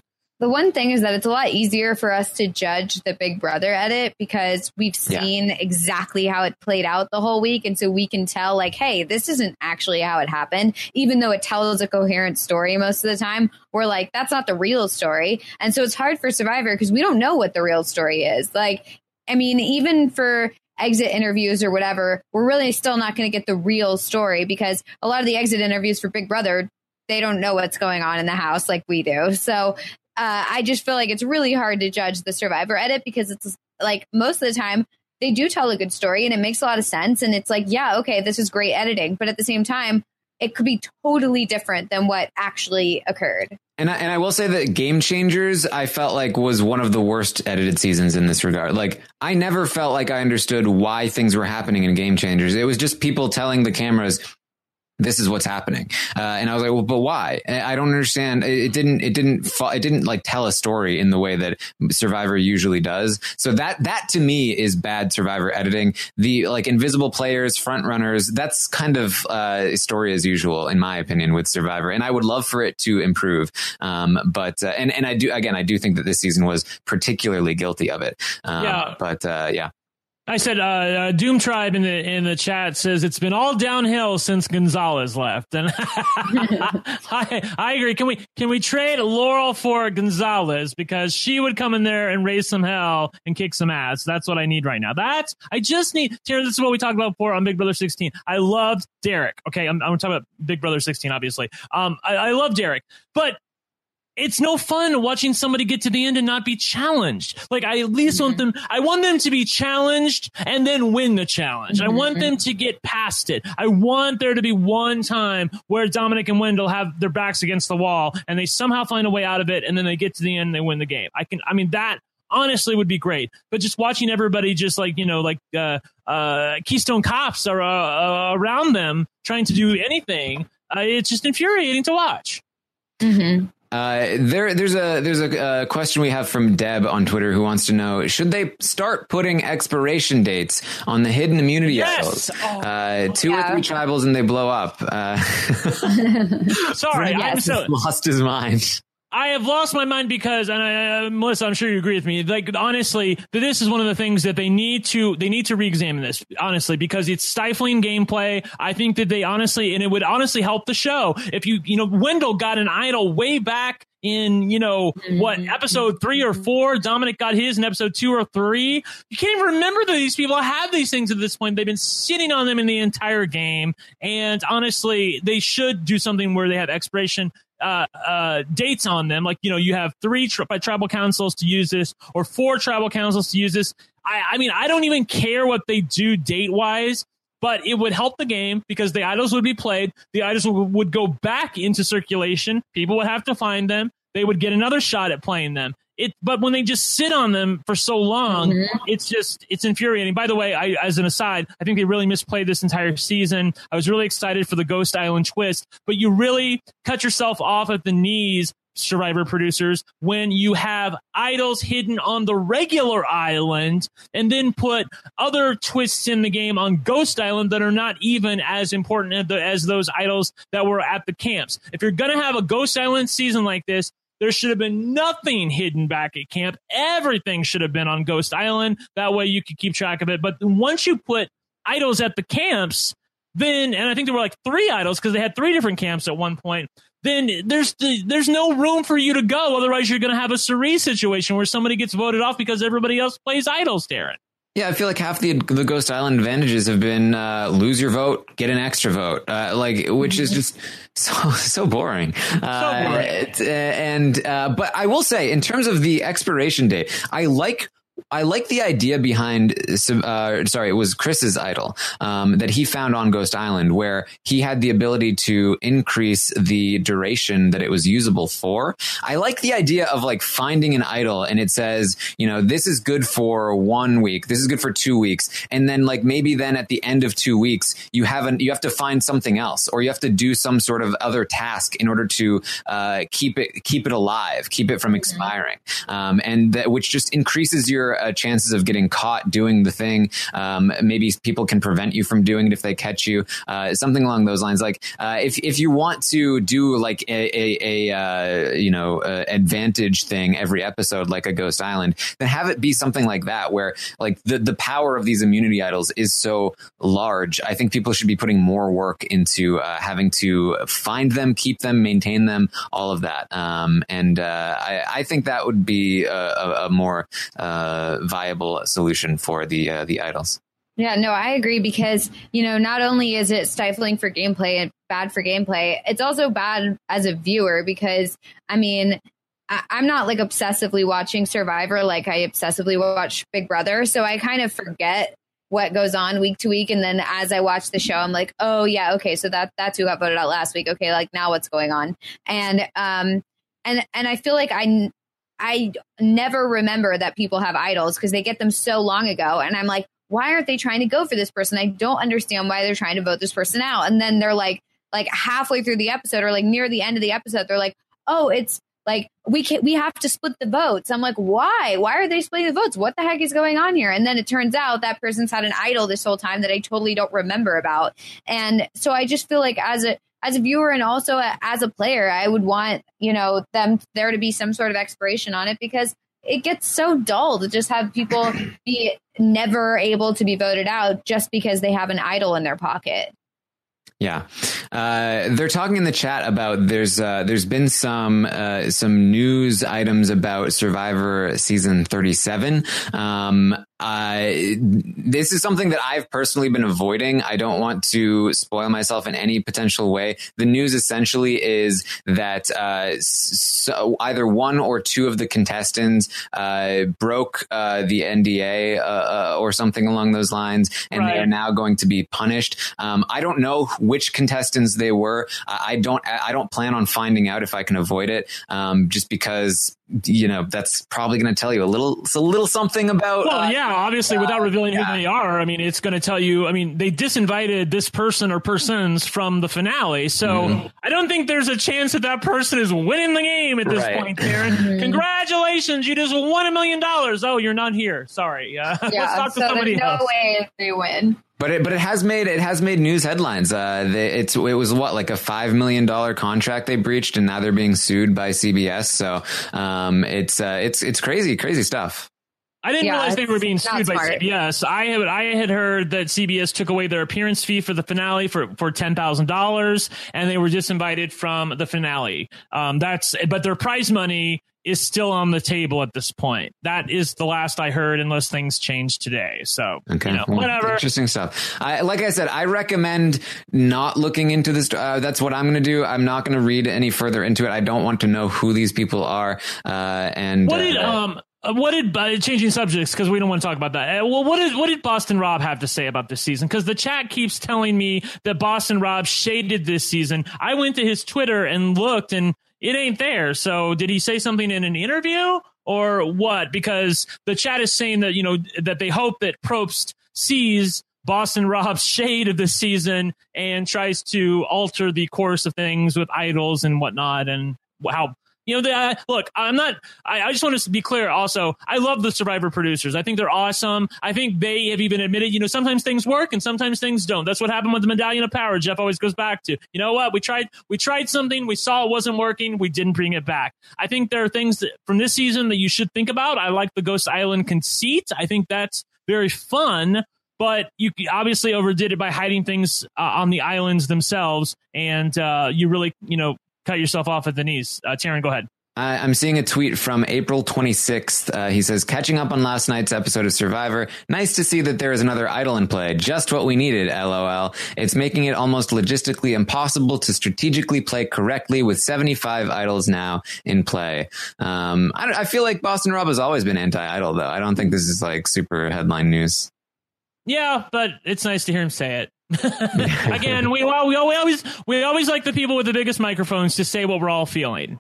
the one thing is that it's a lot easier for us to judge the Big Brother edit because we've seen yeah. exactly how it played out the whole week. And so we can tell like, hey, this isn't actually how it happened. Even though it tells a coherent story most of the time, we're like, that's not the real story. And so it's hard for Survivor because we don't know what the real story is. Like, I mean, even for exit interviews or whatever, we're really still not going to get the real story because a lot of the exit interviews for Big Brother, they don't know what's going on in the house like we do. So Uh, I just feel like it's really hard to judge the Survivor edit because it's like most of the time they do tell a good story and it makes a lot of sense. And it's like, yeah, OK, this is great editing. But at the same time, it could be totally different than what actually occurred. And I, and I will say that Game Changers, I felt like was one of the worst edited seasons in this regard. Like, I never felt like I understood why things were happening in Game Changers. It was just people telling the cameras, this is what's happening. Uh, and I was like, well, but why? I don't understand. It, it didn't, it didn't, it didn't like tell a story in the way that Survivor usually does. So that, that to me is bad Survivor editing. The like invisible players, front runners, that's kind of uh, story as usual, in my opinion, with Survivor. And I would love for it to improve. Um, but, uh, and, and I do, again, I do think that this season was particularly guilty of it. Um, yeah. But uh, yeah. I said, uh, uh, Doom Tribe in the in the chat says it's been all downhill since Gonzalez left, and I I agree. Can we can we trade Laurel for Gonzalez because she would come in there and raise some hell and kick some ass? That's what I need right now. That's I just need. Tara, this is what we talked about before on Big Brother sixteen. I loved Derek. Okay, I'm I'm talking about Big Brother sixteen, obviously. Um, I, I love Derek, but it's no fun watching somebody get to the end and not be challenged. Like, I at least mm-hmm. want them, I want them to be challenged and then win the challenge. Mm-hmm. I want them to get past it. I want there to be one time where Dominic and Wendell have their backs against the wall and they somehow find a way out of it and then they get to the end and they win the game. I can, I mean, that honestly would be great. But just watching everybody just like, you know, like uh, uh, Keystone Cops are uh, uh, around them trying to do anything, uh, it's just infuriating to watch. Mm-hmm. Uh, there, there's a there's a, a question we have from Deb on Twitter who wants to know: should they start putting expiration dates on the hidden immunity yes! idols? Oh, uh, two yeah. or three tribals and they blow up. Uh, Sorry, I'm so lost his mind. I have lost my mind because, and I, uh, Melissa, I'm sure you agree with me. Like, honestly, this is one of the things that they need to they need to re-examine this, honestly, because it's stifling gameplay. I think that they honestly, and it would honestly help the show if you, you know, Wendell got an idol way back in, you know, what, episode three or four. Dominic got his in episode two or three. You can't even remember that these people have these things at this point. They've been sitting on them in the entire game. And honestly, they should do something where they have expiration Uh, uh, dates on them. Like, you know, you have three tri- tribal councils to use this or four tribal councils to use this. I, I mean, I don't even care what they do date wise, but it would help the game because the idols would be played. The idols would, would go back into circulation. People would have to find them. They would get another shot at playing them. It, but when they just sit on them for so long, mm-hmm. it's just, it's infuriating. By the way, I, as an aside, I think they really misplayed this entire season. I was really excited for the Ghost Island twist, but you really cut yourself off at the knees, Survivor producers, when you have idols hidden on the regular island and then put other twists in the game on Ghost Island that are not even as important as those idols that were at the camps. If you're going to have a Ghost Island season like this, there should have been nothing hidden back at camp. Everything should have been on Ghost Island. That way you could keep track of it. But once you put idols at the camps, then, and I think there were like three idols because they had three different camps at one point, then there's there's no room for you to go. Otherwise, you're going to have a Cerise situation where somebody gets voted off because everybody else plays idols, Darren. Yeah, I feel like half the the Ghost Island advantages have been uh, lose your vote, get an extra vote, uh, like which is just so so boring. Uh, so boring. It, uh, and uh, but I will say, in terms of the expiration date, I like. I like the idea behind, uh, sorry, it was Chris's idol um, that he found on Ghost Island, where he had the ability to increase the duration that it was usable for. I like the idea of like finding an idol and it says, you know, this is good for one week. This is good for two weeks. And then like maybe then at the end of two weeks, you haven't, you have to find something else or you have to do some sort of other task in order to uh, keep it, keep it alive, keep it from expiring. Um, and that, which just increases your your uh, chances of getting caught doing the thing. Um, maybe people can prevent you from doing it if they catch you. Uh, something along those lines. Like uh, if if you want to do like a a, a uh, you know uh, advantage thing every episode, like a Ghost Island, then have it be something like that, where like the the power of these immunity idols is so large. I think people should be putting more work into uh, having to find them, keep them, maintain them, all of that. Um, and uh, I, I think that would be a, a, a more uh, viable solution for the uh, the idols. Yeah, no, I agree, because, you know, not only is it stifling for gameplay and bad for gameplay, it's also bad as a viewer, because, I mean, I- I'm not like obsessively watching Survivor like I obsessively watch Big Brother. So I kind of forget what goes on week to week. And then as I watch the show, I'm like, oh, yeah, OK, so that that's who got voted out last week. OK, like now what's going on? And um and and I feel like I I never remember that people have idols because they get them so long ago. And I'm like, why aren't they trying to go for this person? I don't understand why they're trying to vote this person out. And then they're like, like halfway through the episode or like near the end of the episode, they're like, oh, it's like, we can we have to split the votes. I'm like, why? Why are they splitting the votes? What the heck is going on here? And then it turns out that person's had an idol this whole time that I totally don't remember about. And so I just feel like as a as a viewer and also a, as a player, I would want, you know, them there to be some sort of expiration on it, because it gets so dull to just have people be never able to be voted out just because they have an idol in their pocket. Yeah, uh, they're talking in the chat about there's uh, there's been some uh, some news items about Survivor season thirty-seven. Um, uh, this is something that I've personally been avoiding. I don't want to spoil myself in any potential way. The news essentially is that uh, so either one or two of the contestants uh, broke uh, the N D A uh, uh, or something along those lines, and right. they are now going to be punished. Um, I don't know which contestants they were. I don't. I don't plan on finding out if I can avoid it. Um, just because, you know, that's probably going to tell you a little. It's a little something about. Well, uh, yeah. Obviously, uh, without revealing yeah. who they are, I mean, it's going to tell you. I mean, they disinvited this person or persons from the finale, so mm-hmm. I don't think there's a chance that that person is winning the game at this right. point, Karen. Mm-hmm. Congratulations, you just won a million dollars. Oh, you're not here. Sorry. Uh, yeah, let's talk so to somebody there's no else. way if they win. But it, but it has made it has made news headlines. Uh, they, it's it was what like a five million dollar contract they breached, and now they're being sued by C B S. So um, it's uh, it's it's crazy, crazy stuff. I didn't yeah, realize they were being sued by smart. C B S. I had I had heard that C B S took away their appearance fee for the finale for for ten thousand dollars, and they were disinvited from the finale. Um, that's but their prize money is still on the table at this point. That is the last I heard, unless things change today. So, okay, you know, well, whatever. Interesting stuff. I, like I said, I recommend not looking into this. Uh, that's what I'm going to do. I'm not going to read any further into it. I don't want to know who these people are. Uh, and what did uh, um. What did uh, changing subjects because we don't want to talk about that. Uh, well, what did what did Boston Rob have to say about this season? Because the chat keeps telling me that Boston Rob shaded this season. I went to his Twitter and looked, and it ain't there. So did he say something in an interview or what? Because the chat is saying that, you know, that they hope that Probst sees Boston Rob's shade of the season and tries to alter the course of things with idols and whatnot, and how. You know, the, uh, look, I'm not, I, I just want to be clear also, I love the Survivor producers. I think they're awesome. I think they have even admitted, you know, sometimes things work and sometimes things don't. That's what happened with the Medallion of Power. Jeff always goes back to, you know what, we tried, we tried something, we saw it wasn't working, we didn't bring it back. I think there are things that, from this season that you should think about. I like the Ghost Island conceit. I think that's very fun. But you obviously overdid it by hiding things uh, on the islands themselves. And uh, you really, you know, cut yourself off at the knees. Uh, Taryn, go ahead. Uh, I'm seeing a tweet from April twenty-sixth. Uh, he says, catching up on last night's episode of Survivor. Nice to see that there is another idol in play. Just what we needed, LOL. It's making it almost logistically impossible to strategically play correctly with seventy-five idols now in play. Um, I, I feel like Boston Rob has always been anti-idol, though. I don't think this is like super headline news. Yeah, but it's nice to hear him say it. Again, we, we always we always like the people with the biggest microphones to say what we're all feeling.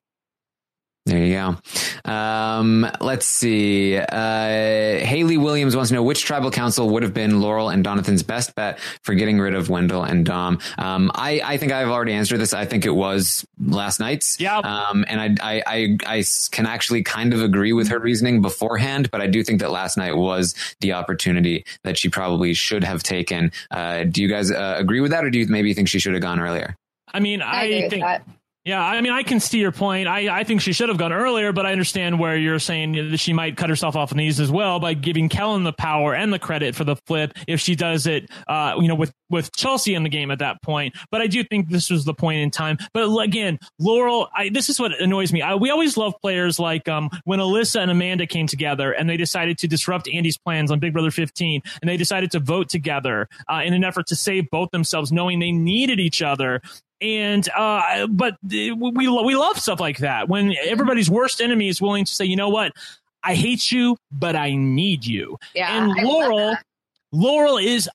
There you go. Um, let's see. Uh, Haley Williams wants to know which tribal council would have been Laurel and Donathan's best bet for getting rid of Wendell and Dom. Um, I, I think I've already answered this. I think it was last night's. Yeah. Um, and I, I, I, I can actually kind of agree with her reasoning beforehand, but I do think that last night was the opportunity that she probably should have taken. Uh, do you guys uh, agree with that, or do you maybe think she should have gone earlier? I mean, I, I, agree with think. that. Yeah, I mean, I can see your point. I, I think she should have gone earlier, but I understand where you're saying that she might cut herself off in these as well by giving Kellen the power and the credit for the flip if she does it, uh, you know, with, with Chelsea in the game at that point. But I do think this was the point in time. But again, Laurel, I, this is what annoys me. I, we always love players like um, when Alyssa and Amanda came together and they decided to disrupt Andy's plans on Big Brother fifteen, and they decided to vote together uh, in an effort to save both themselves, knowing they needed each other. And, uh, but we, we love stuff like that when everybody's worst enemy is willing to say, you know what, I hate you, but I need you. Yeah, and I Laurel, Laurel is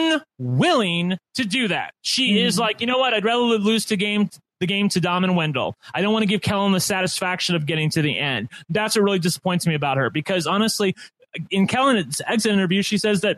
unwilling to do that. She mm-hmm. is like, you know what, I'd rather lose the game, the game to Dom and Wendell. I don't want to give Kellen the satisfaction of getting to the end. That's what really disappoints me about her, because honestly, in Kellen's exit interview, she says that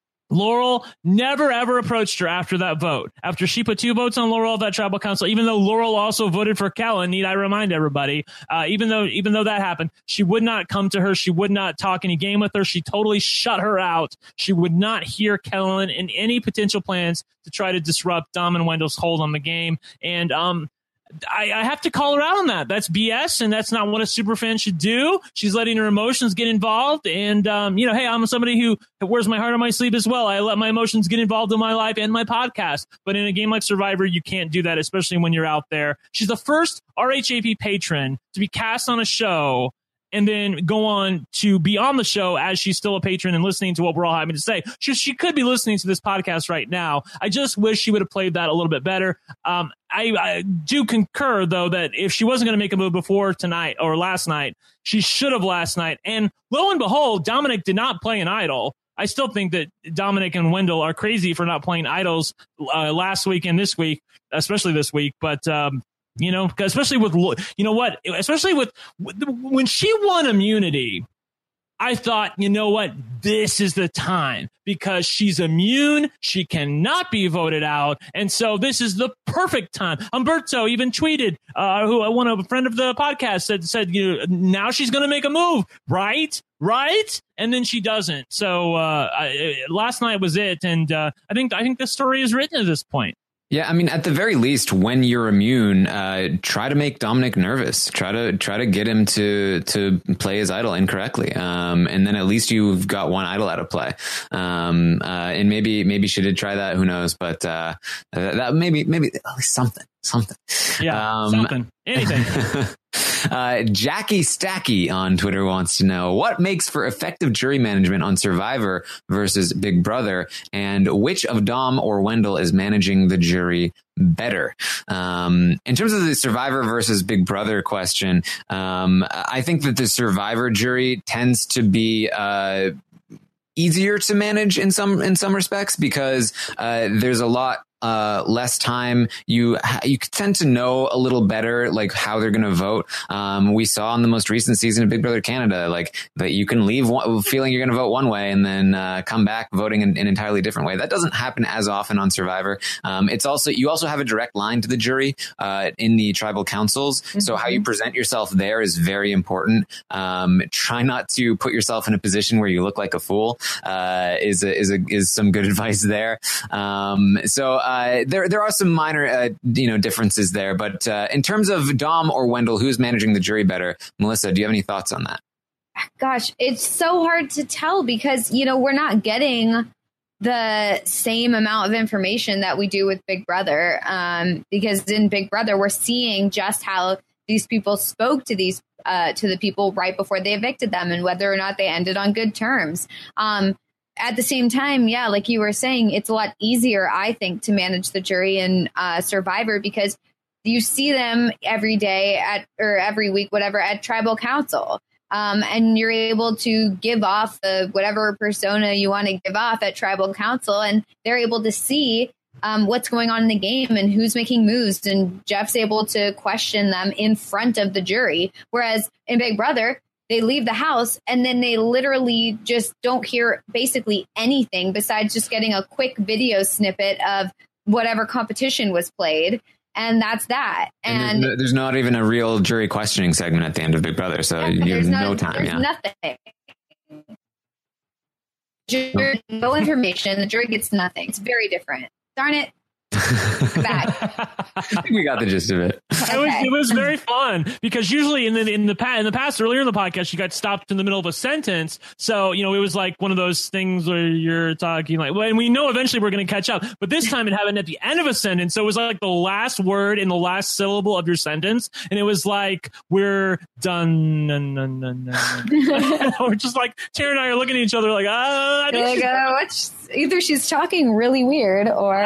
Laurel never, ever approached her after that vote. After she put two votes on Laurel at that tribal council, even though Laurel also voted for Kellen, need I remind everybody, uh, even though even though that happened, she would not come to her. She would not talk any game with her. She totally shut her out. She would not hear Kellen in any potential plans to try to disrupt Dom and Wendell's hold on the game. And um, I, I have to call her out on that. That's B S, and that's not what a superfan should do. She's letting her emotions get involved. And, um, you know, hey, I'm somebody who wears my heart on my sleeve as well. I let my emotions get involved in my life and my podcast. But in a game like Survivor, you can't do that, especially when you're out there. She's the first R H A P patron to be cast on a show and then go on to be on the show as she's still a patron and listening to what we're all having to say. She, she could be listening to this podcast right now. I just wish she would have played that a little bit better. Um, I, I do concur, though, that if she wasn't going to make a move before tonight or last night, she should have last night. And lo and behold, Dominic did not play an idol. I still think that Dominic and Wendell are crazy for not playing idols uh, last week and this week, especially this week. But, um, you know, especially with, you know what, especially with when she won immunity, I thought, you know what, this is the time because she's immune. She cannot be voted out. And so this is the perfect time. Umberto even tweeted, uh, who one of a friend of the podcast said, said, you know, now she's going to make a move, right? Right. And then she doesn't. So uh, I, last night was it. And uh, I think I think the story is written at this point. Yeah, I mean, at the very least, when you're immune, uh, try to make Dominic nervous. Try to try to get him to to play his idol incorrectly, um, and then at least you've got one idol out of play. Um, uh, and maybe maybe she did try that. Who knows? But uh, that maybe maybe at least something something. Yeah, um, something anything. Uh, Jackie Stacky on Twitter wants to know what makes for effective jury management on Survivor versus Big Brother, and which of Dom or Wendell is managing the jury better. Um, in terms of the Survivor versus Big Brother question, um, I think that the Survivor jury tends to be uh, easier to manage in some in some respects because uh, there's a lot Uh, less time. You you tend to know a little better, like how they're going to vote. Um, we saw in the most recent season of Big Brother Canada, like that you can leave one, feeling you're going to vote one way and then uh, come back voting in an entirely different way. That doesn't happen as often on Survivor. Um, it's also you also have a direct line to the jury uh, in the tribal councils. Mm-hmm. So how you present yourself there is very important. Um, try not to put yourself in a position where you look like a fool. Uh, is a, is a, is some good advice there. Um, so. Uh, Uh, there, there are some minor, uh, you know, differences there. But uh, in terms of Dom or Wendell, who's managing the jury better? Melissa, do you have any thoughts on that? Gosh, it's so hard to tell because, you know, we're not getting the same amount of information that we do with Big Brother. Um, because in Big Brother, we're seeing just how these people spoke to these uh, to the people right before they evicted them and whether or not they ended on good terms. Um At the same time, yeah, like you were saying, it's a lot easier, I think, to manage the jury in uh, Survivor because you see them every day at or every week, whatever, at Tribal Council. Um, and you're able to give off the whatever persona you want to give off at Tribal Council. And they're able to see um, what's going on in the game and who's making moves. And Jeff's able to question them in front of the jury. Whereas in Big Brother, they leave the house and then they literally just don't hear basically anything besides just getting a quick video snippet of whatever competition was played. And that's that. And, and there's, no, there's not even a real jury questioning segment at the end of Big Brother. So you have no, no time. There's yeah. nothing. Jury, no information. The jury gets nothing. It's very different. Darn it. Back. I think we got the gist of it. Okay. It was it was very fun because usually in the in the past in the past earlier in the podcast you got stopped in the middle of a sentence, so you know it was like one of those things where you're talking like, well, and we know eventually we're going to catch up, but this time it happened at the end of a sentence, so it was like the last word in the last syllable of your sentence, and it was like we're done. No, no, no, no. We're just like Tara and I are looking at each other like, ah, uh, like, uh, what's, either she's talking really weird or.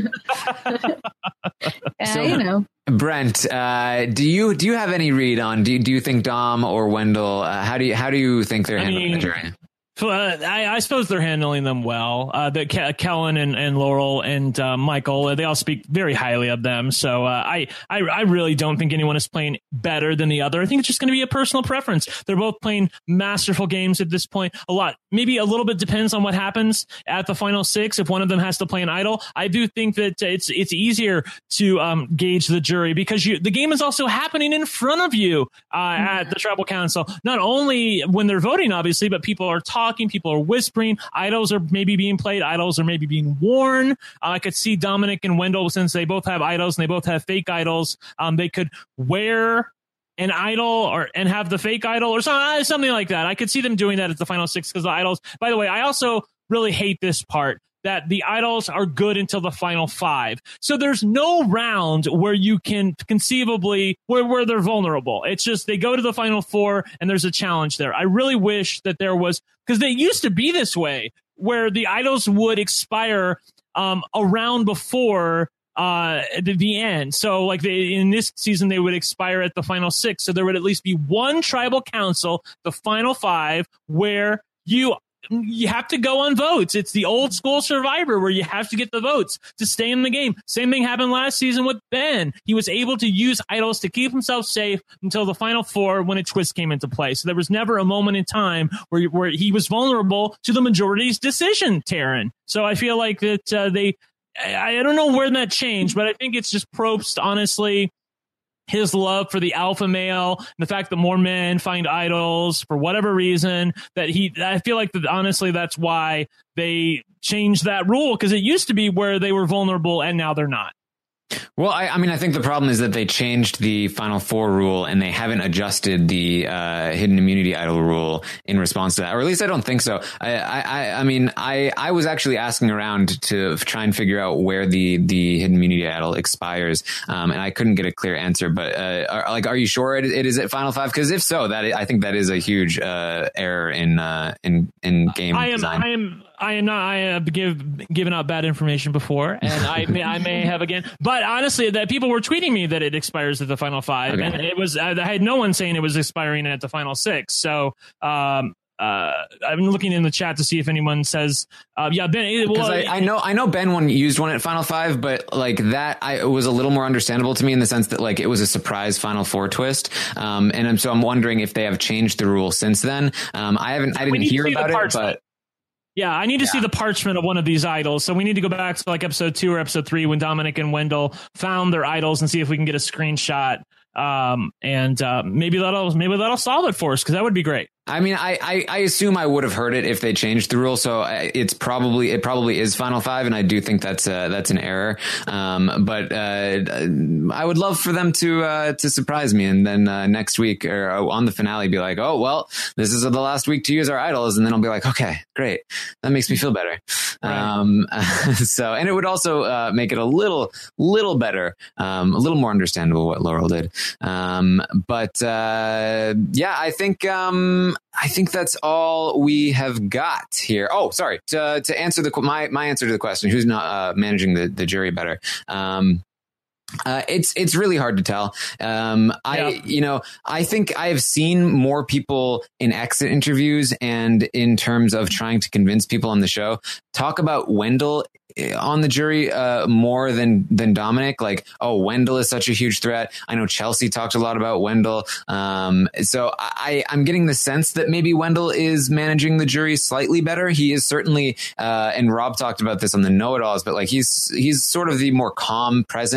yeah, so, you know. Brent, uh, do you do you have any read on? Do you, do you think Dom or Wendell? Uh, how do you how do you think they're I handling mean, the jury? Uh, I, I suppose they're handling them well. Uh, the Ke- Kellen and, and Laurel and uh, Michael, uh, they all speak very highly of them. So uh, I, I I really don't think anyone is playing better than the other. I think it's just going to be a personal preference. They're both playing masterful games at this point. A lot, maybe a little bit depends on what happens at the final six. If one of them has to play an idol, I do think that it's it's easier to um, gauge the jury because you, the game is also happening in front of you uh, mm-hmm. at the Tribal Council. Not only when they're voting, obviously, but people are talking. People are whispering. Idols are maybe being played. Idols are maybe being worn. Uh, I could see Dominic and Wendell, since they both have idols and they both have fake idols, um, they could wear an idol or and have the fake idol or something, something like that. I could see them doing that at the final six because the idols. By the way, I also really hate this part, that the idols are good until the final five. So there's no round where you can conceivably, where, where they're vulnerable. It's just they go to the final four and there's a challenge there. I really wish that there was, because they used to be this way, where the idols would expire um, a round before uh, the, the end. So like they, in this season, they would expire at the final six. So there would at least be one tribal council, the final five, where you You have to go on votes. It's the old school Survivor where you have to get the votes to stay in the game. Same thing happened last season with Ben. He was able to use idols to keep himself safe until the final four when a twist came into play. So there was never a moment in time where, where he was vulnerable to the majority's decision, Taryn. So I feel like that uh, they, I, I don't know where that changed, but I think it's just Probst, honestly, his love for the alpha male, and the fact that more men find idols for whatever reason, that he, I feel like that honestly, that's why they changed that rule, because it used to be where they were vulnerable and now they're not. Well, I, I mean, I think the problem is that they changed the Final Four rule and they haven't adjusted the uh, hidden immunity idol rule in response to that, or at least I don't think so. I, I, I mean, I, I was actually asking around to try and figure out where the, the hidden immunity idol expires, um, and I couldn't get a clear answer. But uh, are, like, are you sure it, it is at Final Five? Because if so, that I think that is a huge uh, error in uh, in in game I am, design. I am. I am not. I have give, given out bad information before, and I may, I may have again. But honestly, that people were tweeting me that it expires at the final five, okay. And it was. I had no one saying it was expiring at the final six. So um, uh, I'm looking in the chat to see if anyone says, uh, "Yeah, Ben." Because well, I, I know, I know Ben one used one at Final Five, but like that, I, it was a little more understandable to me in the sense that like it was a surprise Final Four twist, um, and I'm, so I'm wondering if they have changed the rule since then. Um, I haven't. I didn't hear about it, but. Yeah, I need to yeah. see the parchment of one of these idols. So we need to go back to like episode two or episode three when Dominic and Wendell found their idols and see if we can get a screenshot. Um, and uh, maybe that'll maybe that'll solve it for us, because that would be great. I mean, I, I, I assume I would have heard it if they changed the rule. So it's probably it probably is Final Five. And I do think that's uh, that's an error. Um, but uh, I would love for them to uh, to surprise me. And then uh, next week or on the finale, be like, oh, well, this is the last week to use our idols. And then I'll be like, OK, great. That makes me feel better. Right. Um, so and it would also uh, make it a little little better, um, a little more understandable what Laurel did. Um, but uh, yeah, I think um, I think that's all we have got here. Oh, sorry. To, to answer the my my answer to the question, who's not uh, managing the, the jury better? Um, Uh, it's it's really hard to tell. Um, I yeah. you know I think I've seen more people in exit interviews and in terms of trying to convince people on the show talk about Wendell on the jury uh, more than than Dominic. Like, oh, Wendell is such a huge threat. I know Chelsea talked a lot about Wendell. Um, so I I'm getting the sense that maybe Wendell is managing the jury slightly better. He is certainly, uh, and Rob talked about this on the Know It Alls, but like he's he's sort of the more calm presence there.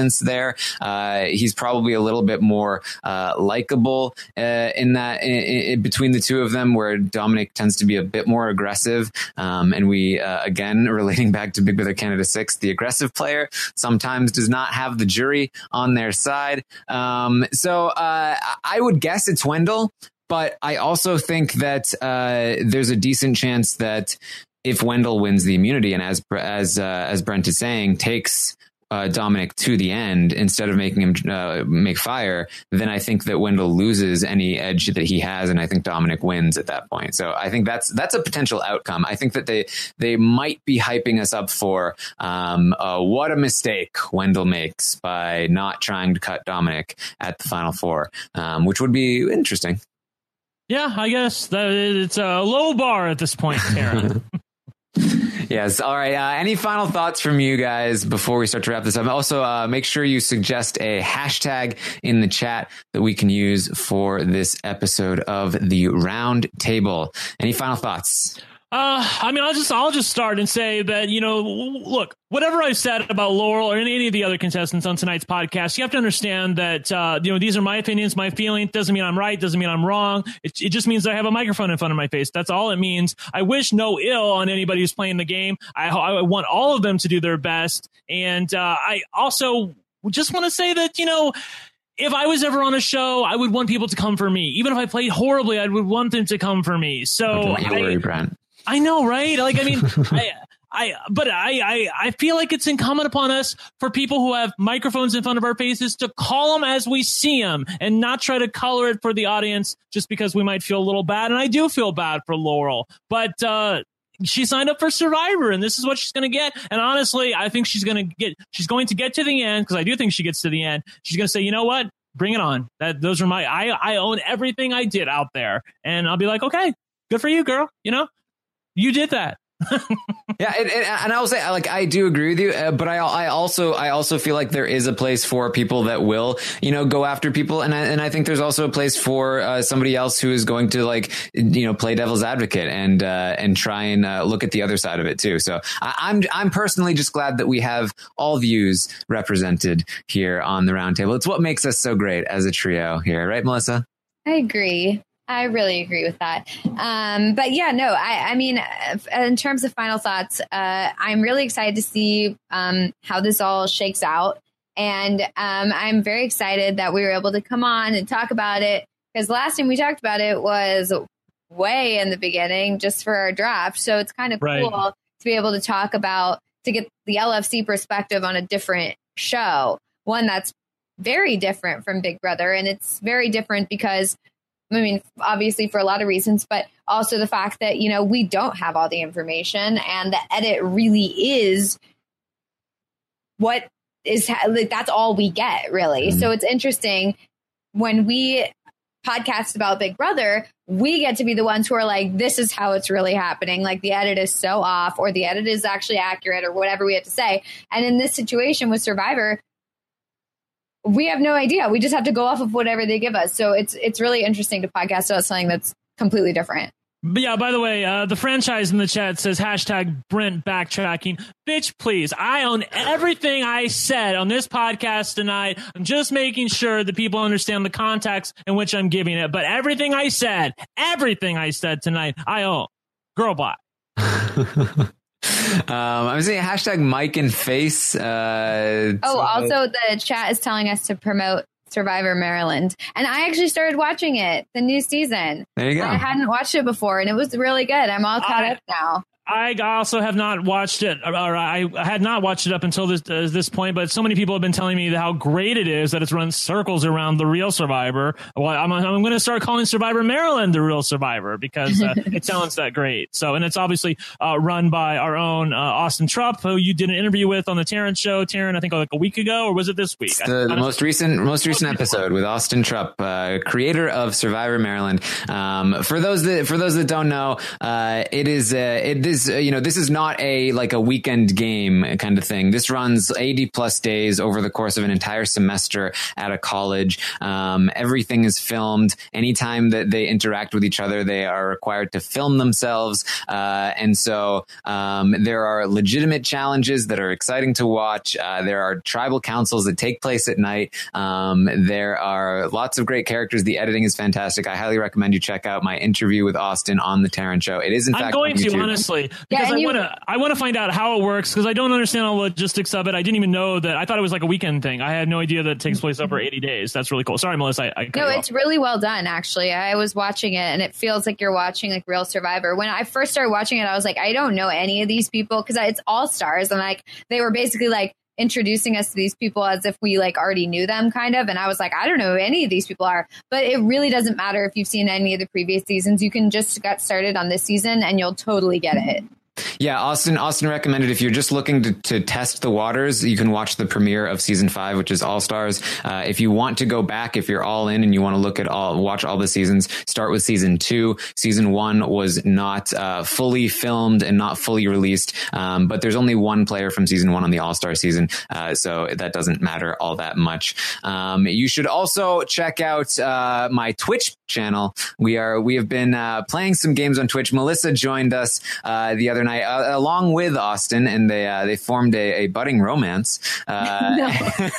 player. Uh, he's probably a little bit more uh, likable uh, in that in, in, between the two of them, where Dominic tends to be a bit more aggressive. Um, and we, uh, again, relating back to Big Brother Canada six, the aggressive player sometimes does not have the jury on their side. Um, so uh, I would guess it's Wendell, but I also think that uh, there's a decent chance that if Wendell wins the immunity and as as uh, as Brent is saying, takes uh, Dominic to the end instead of making him uh, make fire, then I think that Wendell loses any edge that he has, and I think Dominic wins at that point. So I think that's that's a potential outcome. I think that they they might be hyping us up for um, uh, what a mistake Wendell makes by not trying to cut Dominic at the final four, um, which would be interesting. Yeah, I guess that it's a low bar at this point, Tara. Yes. All right. Uh, any final thoughts from you guys before we start to wrap this up? Also, uh, make sure you suggest a hashtag in the chat that we can use for this episode of the Round Table. Any final thoughts? Uh, I mean, I'll just I'll just start and say that, you know, look, whatever I said about Laurel or any, any of the other contestants on tonight's podcast, you have to understand that, uh, you know, these are my opinions, my feelings. Doesn't mean I'm right. Doesn't mean I'm wrong. It, it just means I have a microphone in front of my face. That's all it means. I wish no ill on anybody who's playing the game. I, I want all of them to do their best. And uh, I also just want to say that, you know, if I was ever on a show, I would want people to come for me. Even if I played horribly, I would want them to come for me. So Don't you worry, I, Brent. I know, right? Like, I mean, I, I, but I, I, I feel like it's incumbent upon us for people who have microphones in front of our faces to call them as we see them and not try to color it for the audience just because we might feel a little bad. And I do feel bad for Laurel, but, uh, she signed up for Survivor and this is what she's going to get. And honestly, I think she's going to get, she's going to get to the end, because I do think she gets to the end. She's going to say, you know what? Bring it on. That those are my, I, I own everything I did out there. And I'll be like, okay, good for you, girl. You know? You did that. Yeah, it, it, and I will say, like, I do agree with you, uh, but I, I also, I also feel like there is a place for people that will, you know, go after people, and I, and I think there's also a place for uh, somebody else who is going to, like, you know, play devil's advocate and uh, and try and uh, look at the other side of it too. So I, I'm I'm personally just glad that we have all views represented here on the Round Table. It's what makes us so great as a trio here, right, Melissa? I agree. I really agree with that. Um, but yeah, no, I, I mean, in terms of final thoughts, uh, I'm really excited to see um, how this all shakes out. And um, I'm very excited that we were able to come on and talk about it, because last time we talked about it was way in the beginning just for our draft. So it's kind of right. cool to be able to talk about, to get the L F C perspective on a different show, one that's very different from Big Brother. And it's very different because, I mean, obviously for a lot of reasons, but also the fact that, you know, we don't have all the information, and the edit really is what is, like, that's all we get, really. Mm-hmm. So it's interesting when we podcast about Big Brother, we get to be the ones who are like, this is how it's really happening. Like, the edit is so off, or the edit is actually accurate, or whatever we have to say. And in this situation with Survivor, we have no idea. We just have to go off of whatever they give us. So it's it's really interesting to podcast about something that's completely different. But yeah, by the way, uh, the franchise in the chat says hashtag Brent backtracking. Bitch, please. I own everything I said on this podcast tonight. I'm just making sure that people understand the context in which I'm giving it. But everything I said, everything I said tonight, I own. Girl, bye. Um, I'm saying hashtag Mike and Face. Uh, oh, also the chat is telling us to promote Survivor Maryland. And I actually started watching it, the new season. There you go. I hadn't watched it before, and it was really good. I'm all caught I, up now. I also have not watched it, or I had not watched it up until this uh, this point, but so many people have been telling me how great it is that it's run circles around the real Survivor. Well, I'm, I'm going to start calling Survivor Maryland the real Survivor, because uh, it sounds that great. So, and it's obviously uh, run by our own uh, Austin Trupp, who you did an interview with on the Taryn show, Taryn, I think like a week ago, or was it this week? The, the most recent, most recent episode with Austin Trupp, uh, creator of Survivor Maryland. Um, for those that for those that don't know, uh, it is uh, it is is, uh, you know, this is not a like a weekend game kind of thing. This runs eighty plus days over the course of an entire semester at a college. Um, everything is filmed. Anytime that they interact with each other, they are required to film themselves. Uh, and so um, there are legitimate challenges that are exciting to watch. Uh, there are tribal councils that take place at night. Um, there are lots of great characters. The editing is fantastic. I highly recommend you check out my interview with Austin on the Taran Show. It is in fact I'm going to, honestly, because yeah, I you, want to I want to find out how it works, because I don't understand all the logistics of it. I didn't even know that. I thought it was like a weekend thing. I had no idea that it takes place over eighty days. That's really cool. Sorry, Melissa. I, I no, it's off. Really well done, actually. I was watching it and it feels like you're watching like real Survivor. When I first started watching it, I was like, I don't know any of these people, because it's all stars. And like, they were basically like introducing us to these people as if we like already knew them kind of. And I was like, I don't know who any of these people are, but it really doesn't matter if you've seen any of the previous seasons. You can just get started on this season and you'll totally get it. Yeah, Austin Austin recommended if you're just looking to, to test the waters, you can watch the premiere of season five, which is All Stars. Uh, if you want to go back, if you're all in and you want to look at all, watch all the seasons, start with season two. Season one was not uh, fully filmed and not fully released, um, but there's only one player from season one on the All Star season, uh, so that doesn't matter all that much. Um, you should also check out uh, my Twitch channel. We are we have been uh, playing some games on Twitch. Melissa joined us uh, the other night, uh, along with Austin, and they uh, they formed a, a budding romance. Uh, no.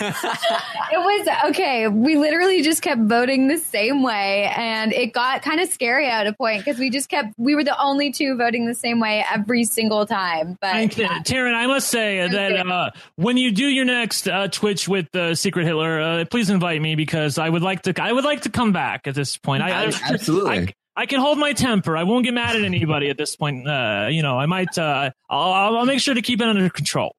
It was okay. We literally just kept voting the same way, and it got kind of scary at a point because we just kept. We were the only two voting the same way every single time. But I, yeah. Taran, I must say that uh, when you do your next uh, Twitch with uh, Secret Hitler, uh, please invite me, because I would like to. I would like to come back at this point. I, Absolutely. I, I can hold my temper. I won't get mad at anybody at this point. Uh, you know, I might. Uh, I'll, I'll make sure to keep it under control.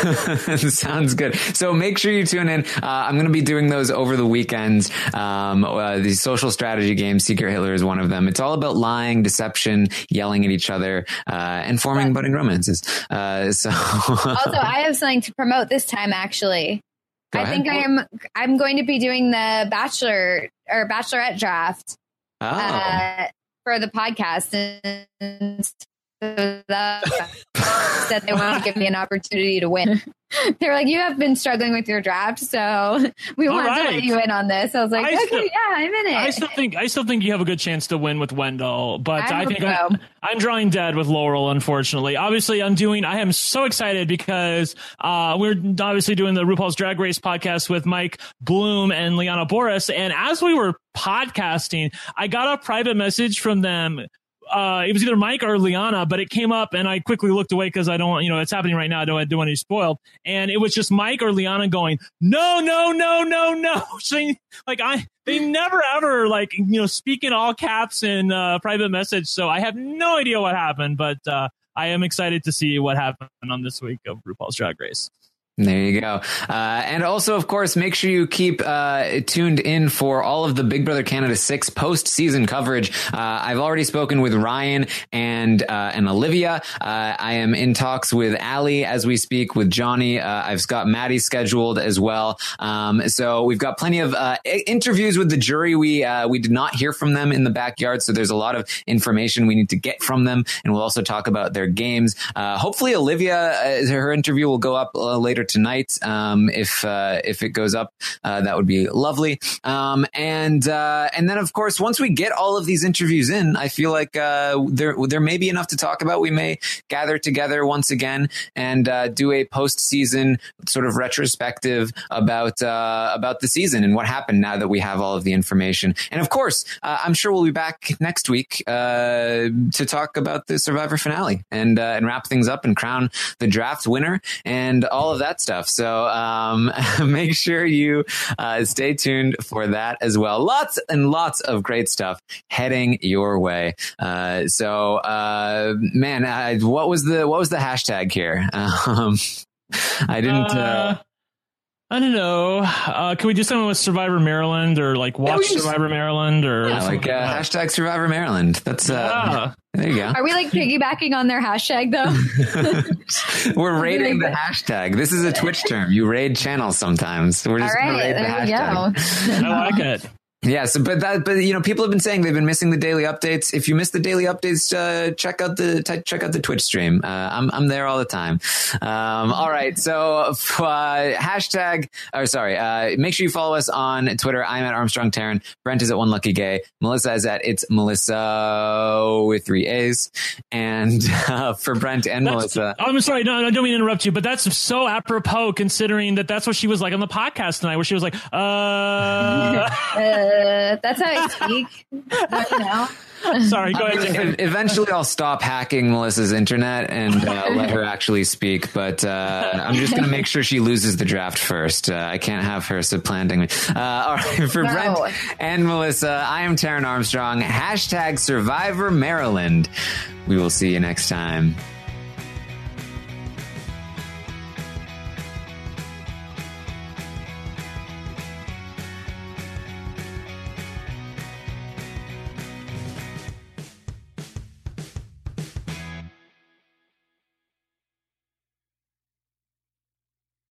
Sounds good. So make sure you tune in. Uh, I'm going to be doing those over the weekends. Um, uh, these social strategy games, Secret Hitler is one of them. It's all about lying, deception, yelling at each other, uh, and forming yeah. budding romances. Uh, so also, I have something to promote this time, actually. Go I ahead. think I'm I'm going to be doing the Bachelor or Bachelorette draft oh. uh, for the podcast, and so that said they want to give me an opportunity to win. They were like, "You have been struggling with your draft, so we want right. to let you in on this." I was like, I "Okay, still, yeah, I'm in it." I still think I still think you have a good chance to win with Wendell, but I, I think so. I'm, I'm drawing dead with Laurel. Unfortunately, obviously, I'm doing. I am so excited because uh, we're obviously doing the RuPaul's Drag Race podcast with Mike Bloom and Liana Boris, and as we were podcasting, I got a private message from them. Uh, it was either Mike or Liana, but it came up and I quickly looked away because I don't want, you know, it's happening right now. I don't, I don't want to be spoiled. And it was just Mike or Liana going, no, no, no, no, no. Saying, like, I, they never ever, like, you know, speak in all caps in uh, private message. So I have no idea what happened, but uh, I am excited to see what happened on this week of RuPaul's Drag Race. There you go. Uh, and also, of course, make sure you keep uh, tuned in for all of the Big Brother Canada six post-season coverage. Uh, I've already spoken with Ryan and uh, and Olivia. Uh, I am in talks with Ali as we speak, with Johnny. Uh, I've got Maddie scheduled as well. Um, so we've got plenty of uh, interviews with the jury. We uh, we did not hear from them in the backyard, so there's a lot of information we need to get from them. And we'll also talk about their games. Uh, hopefully, Olivia, uh, her interview will go up uh, later tonight. Um, if uh, if it goes up, uh, that would be lovely. Um, and uh, and then, of course, once we get all of these interviews in, I feel like uh, there there may be enough to talk about. We may gather together once again and uh, do a postseason sort of retrospective about uh, about the season and what happened now that we have all of the information. And of course, uh, I'm sure we'll be back next week uh, to talk about the Survivor finale and uh, and wrap things up and crown the draft winner and all of that stuff. So um, make sure you uh, stay tuned for that as well. Lots and lots of great stuff heading your way. Uh, so uh, man, uh, what was the what was the hashtag here? Um, I didn't. Uh, uh, I don't know. Uh, can we do something with Survivor Maryland or like watch yeah, just, Survivor Maryland or yeah, like uh, like hashtag Survivor Maryland? That's uh, yeah. There you go. Are we like piggybacking on their hashtag though? We're raiding the hashtag. This is a Twitch term. You raid channels sometimes. We're just all right, raid the there hashtag. You go. I like it. Yes, but that, but you know, people have been saying they've been missing the daily updates. If you miss the daily updates, uh, check out the t- check out the Twitch stream. Uh, I'm I'm there all the time. Um, all right, so uh, hashtag or sorry, uh, make sure you follow us on Twitter. I'm at Armstrong Taryn. Brent is at One Lucky Gay. Melissa is at It's Melissa with three A's. And uh, for Brent and that's, Melissa, I'm sorry, no, I don't mean to interrupt you, but that's so apropos considering that that's what she was like on the podcast tonight, where she was like, uh. uh Uh, that's how I speak. But, you know. Sorry, go ahead. Jane. Eventually, I'll stop hacking Melissa's internet and uh, let her actually speak. But uh, I'm just going to make sure she loses the draft first. Uh, I can't have her supplanting me. Uh, all right, for no. Brent and Melissa, I am Taryn Armstrong. Hashtag Survivor Maryland. We will see you next time.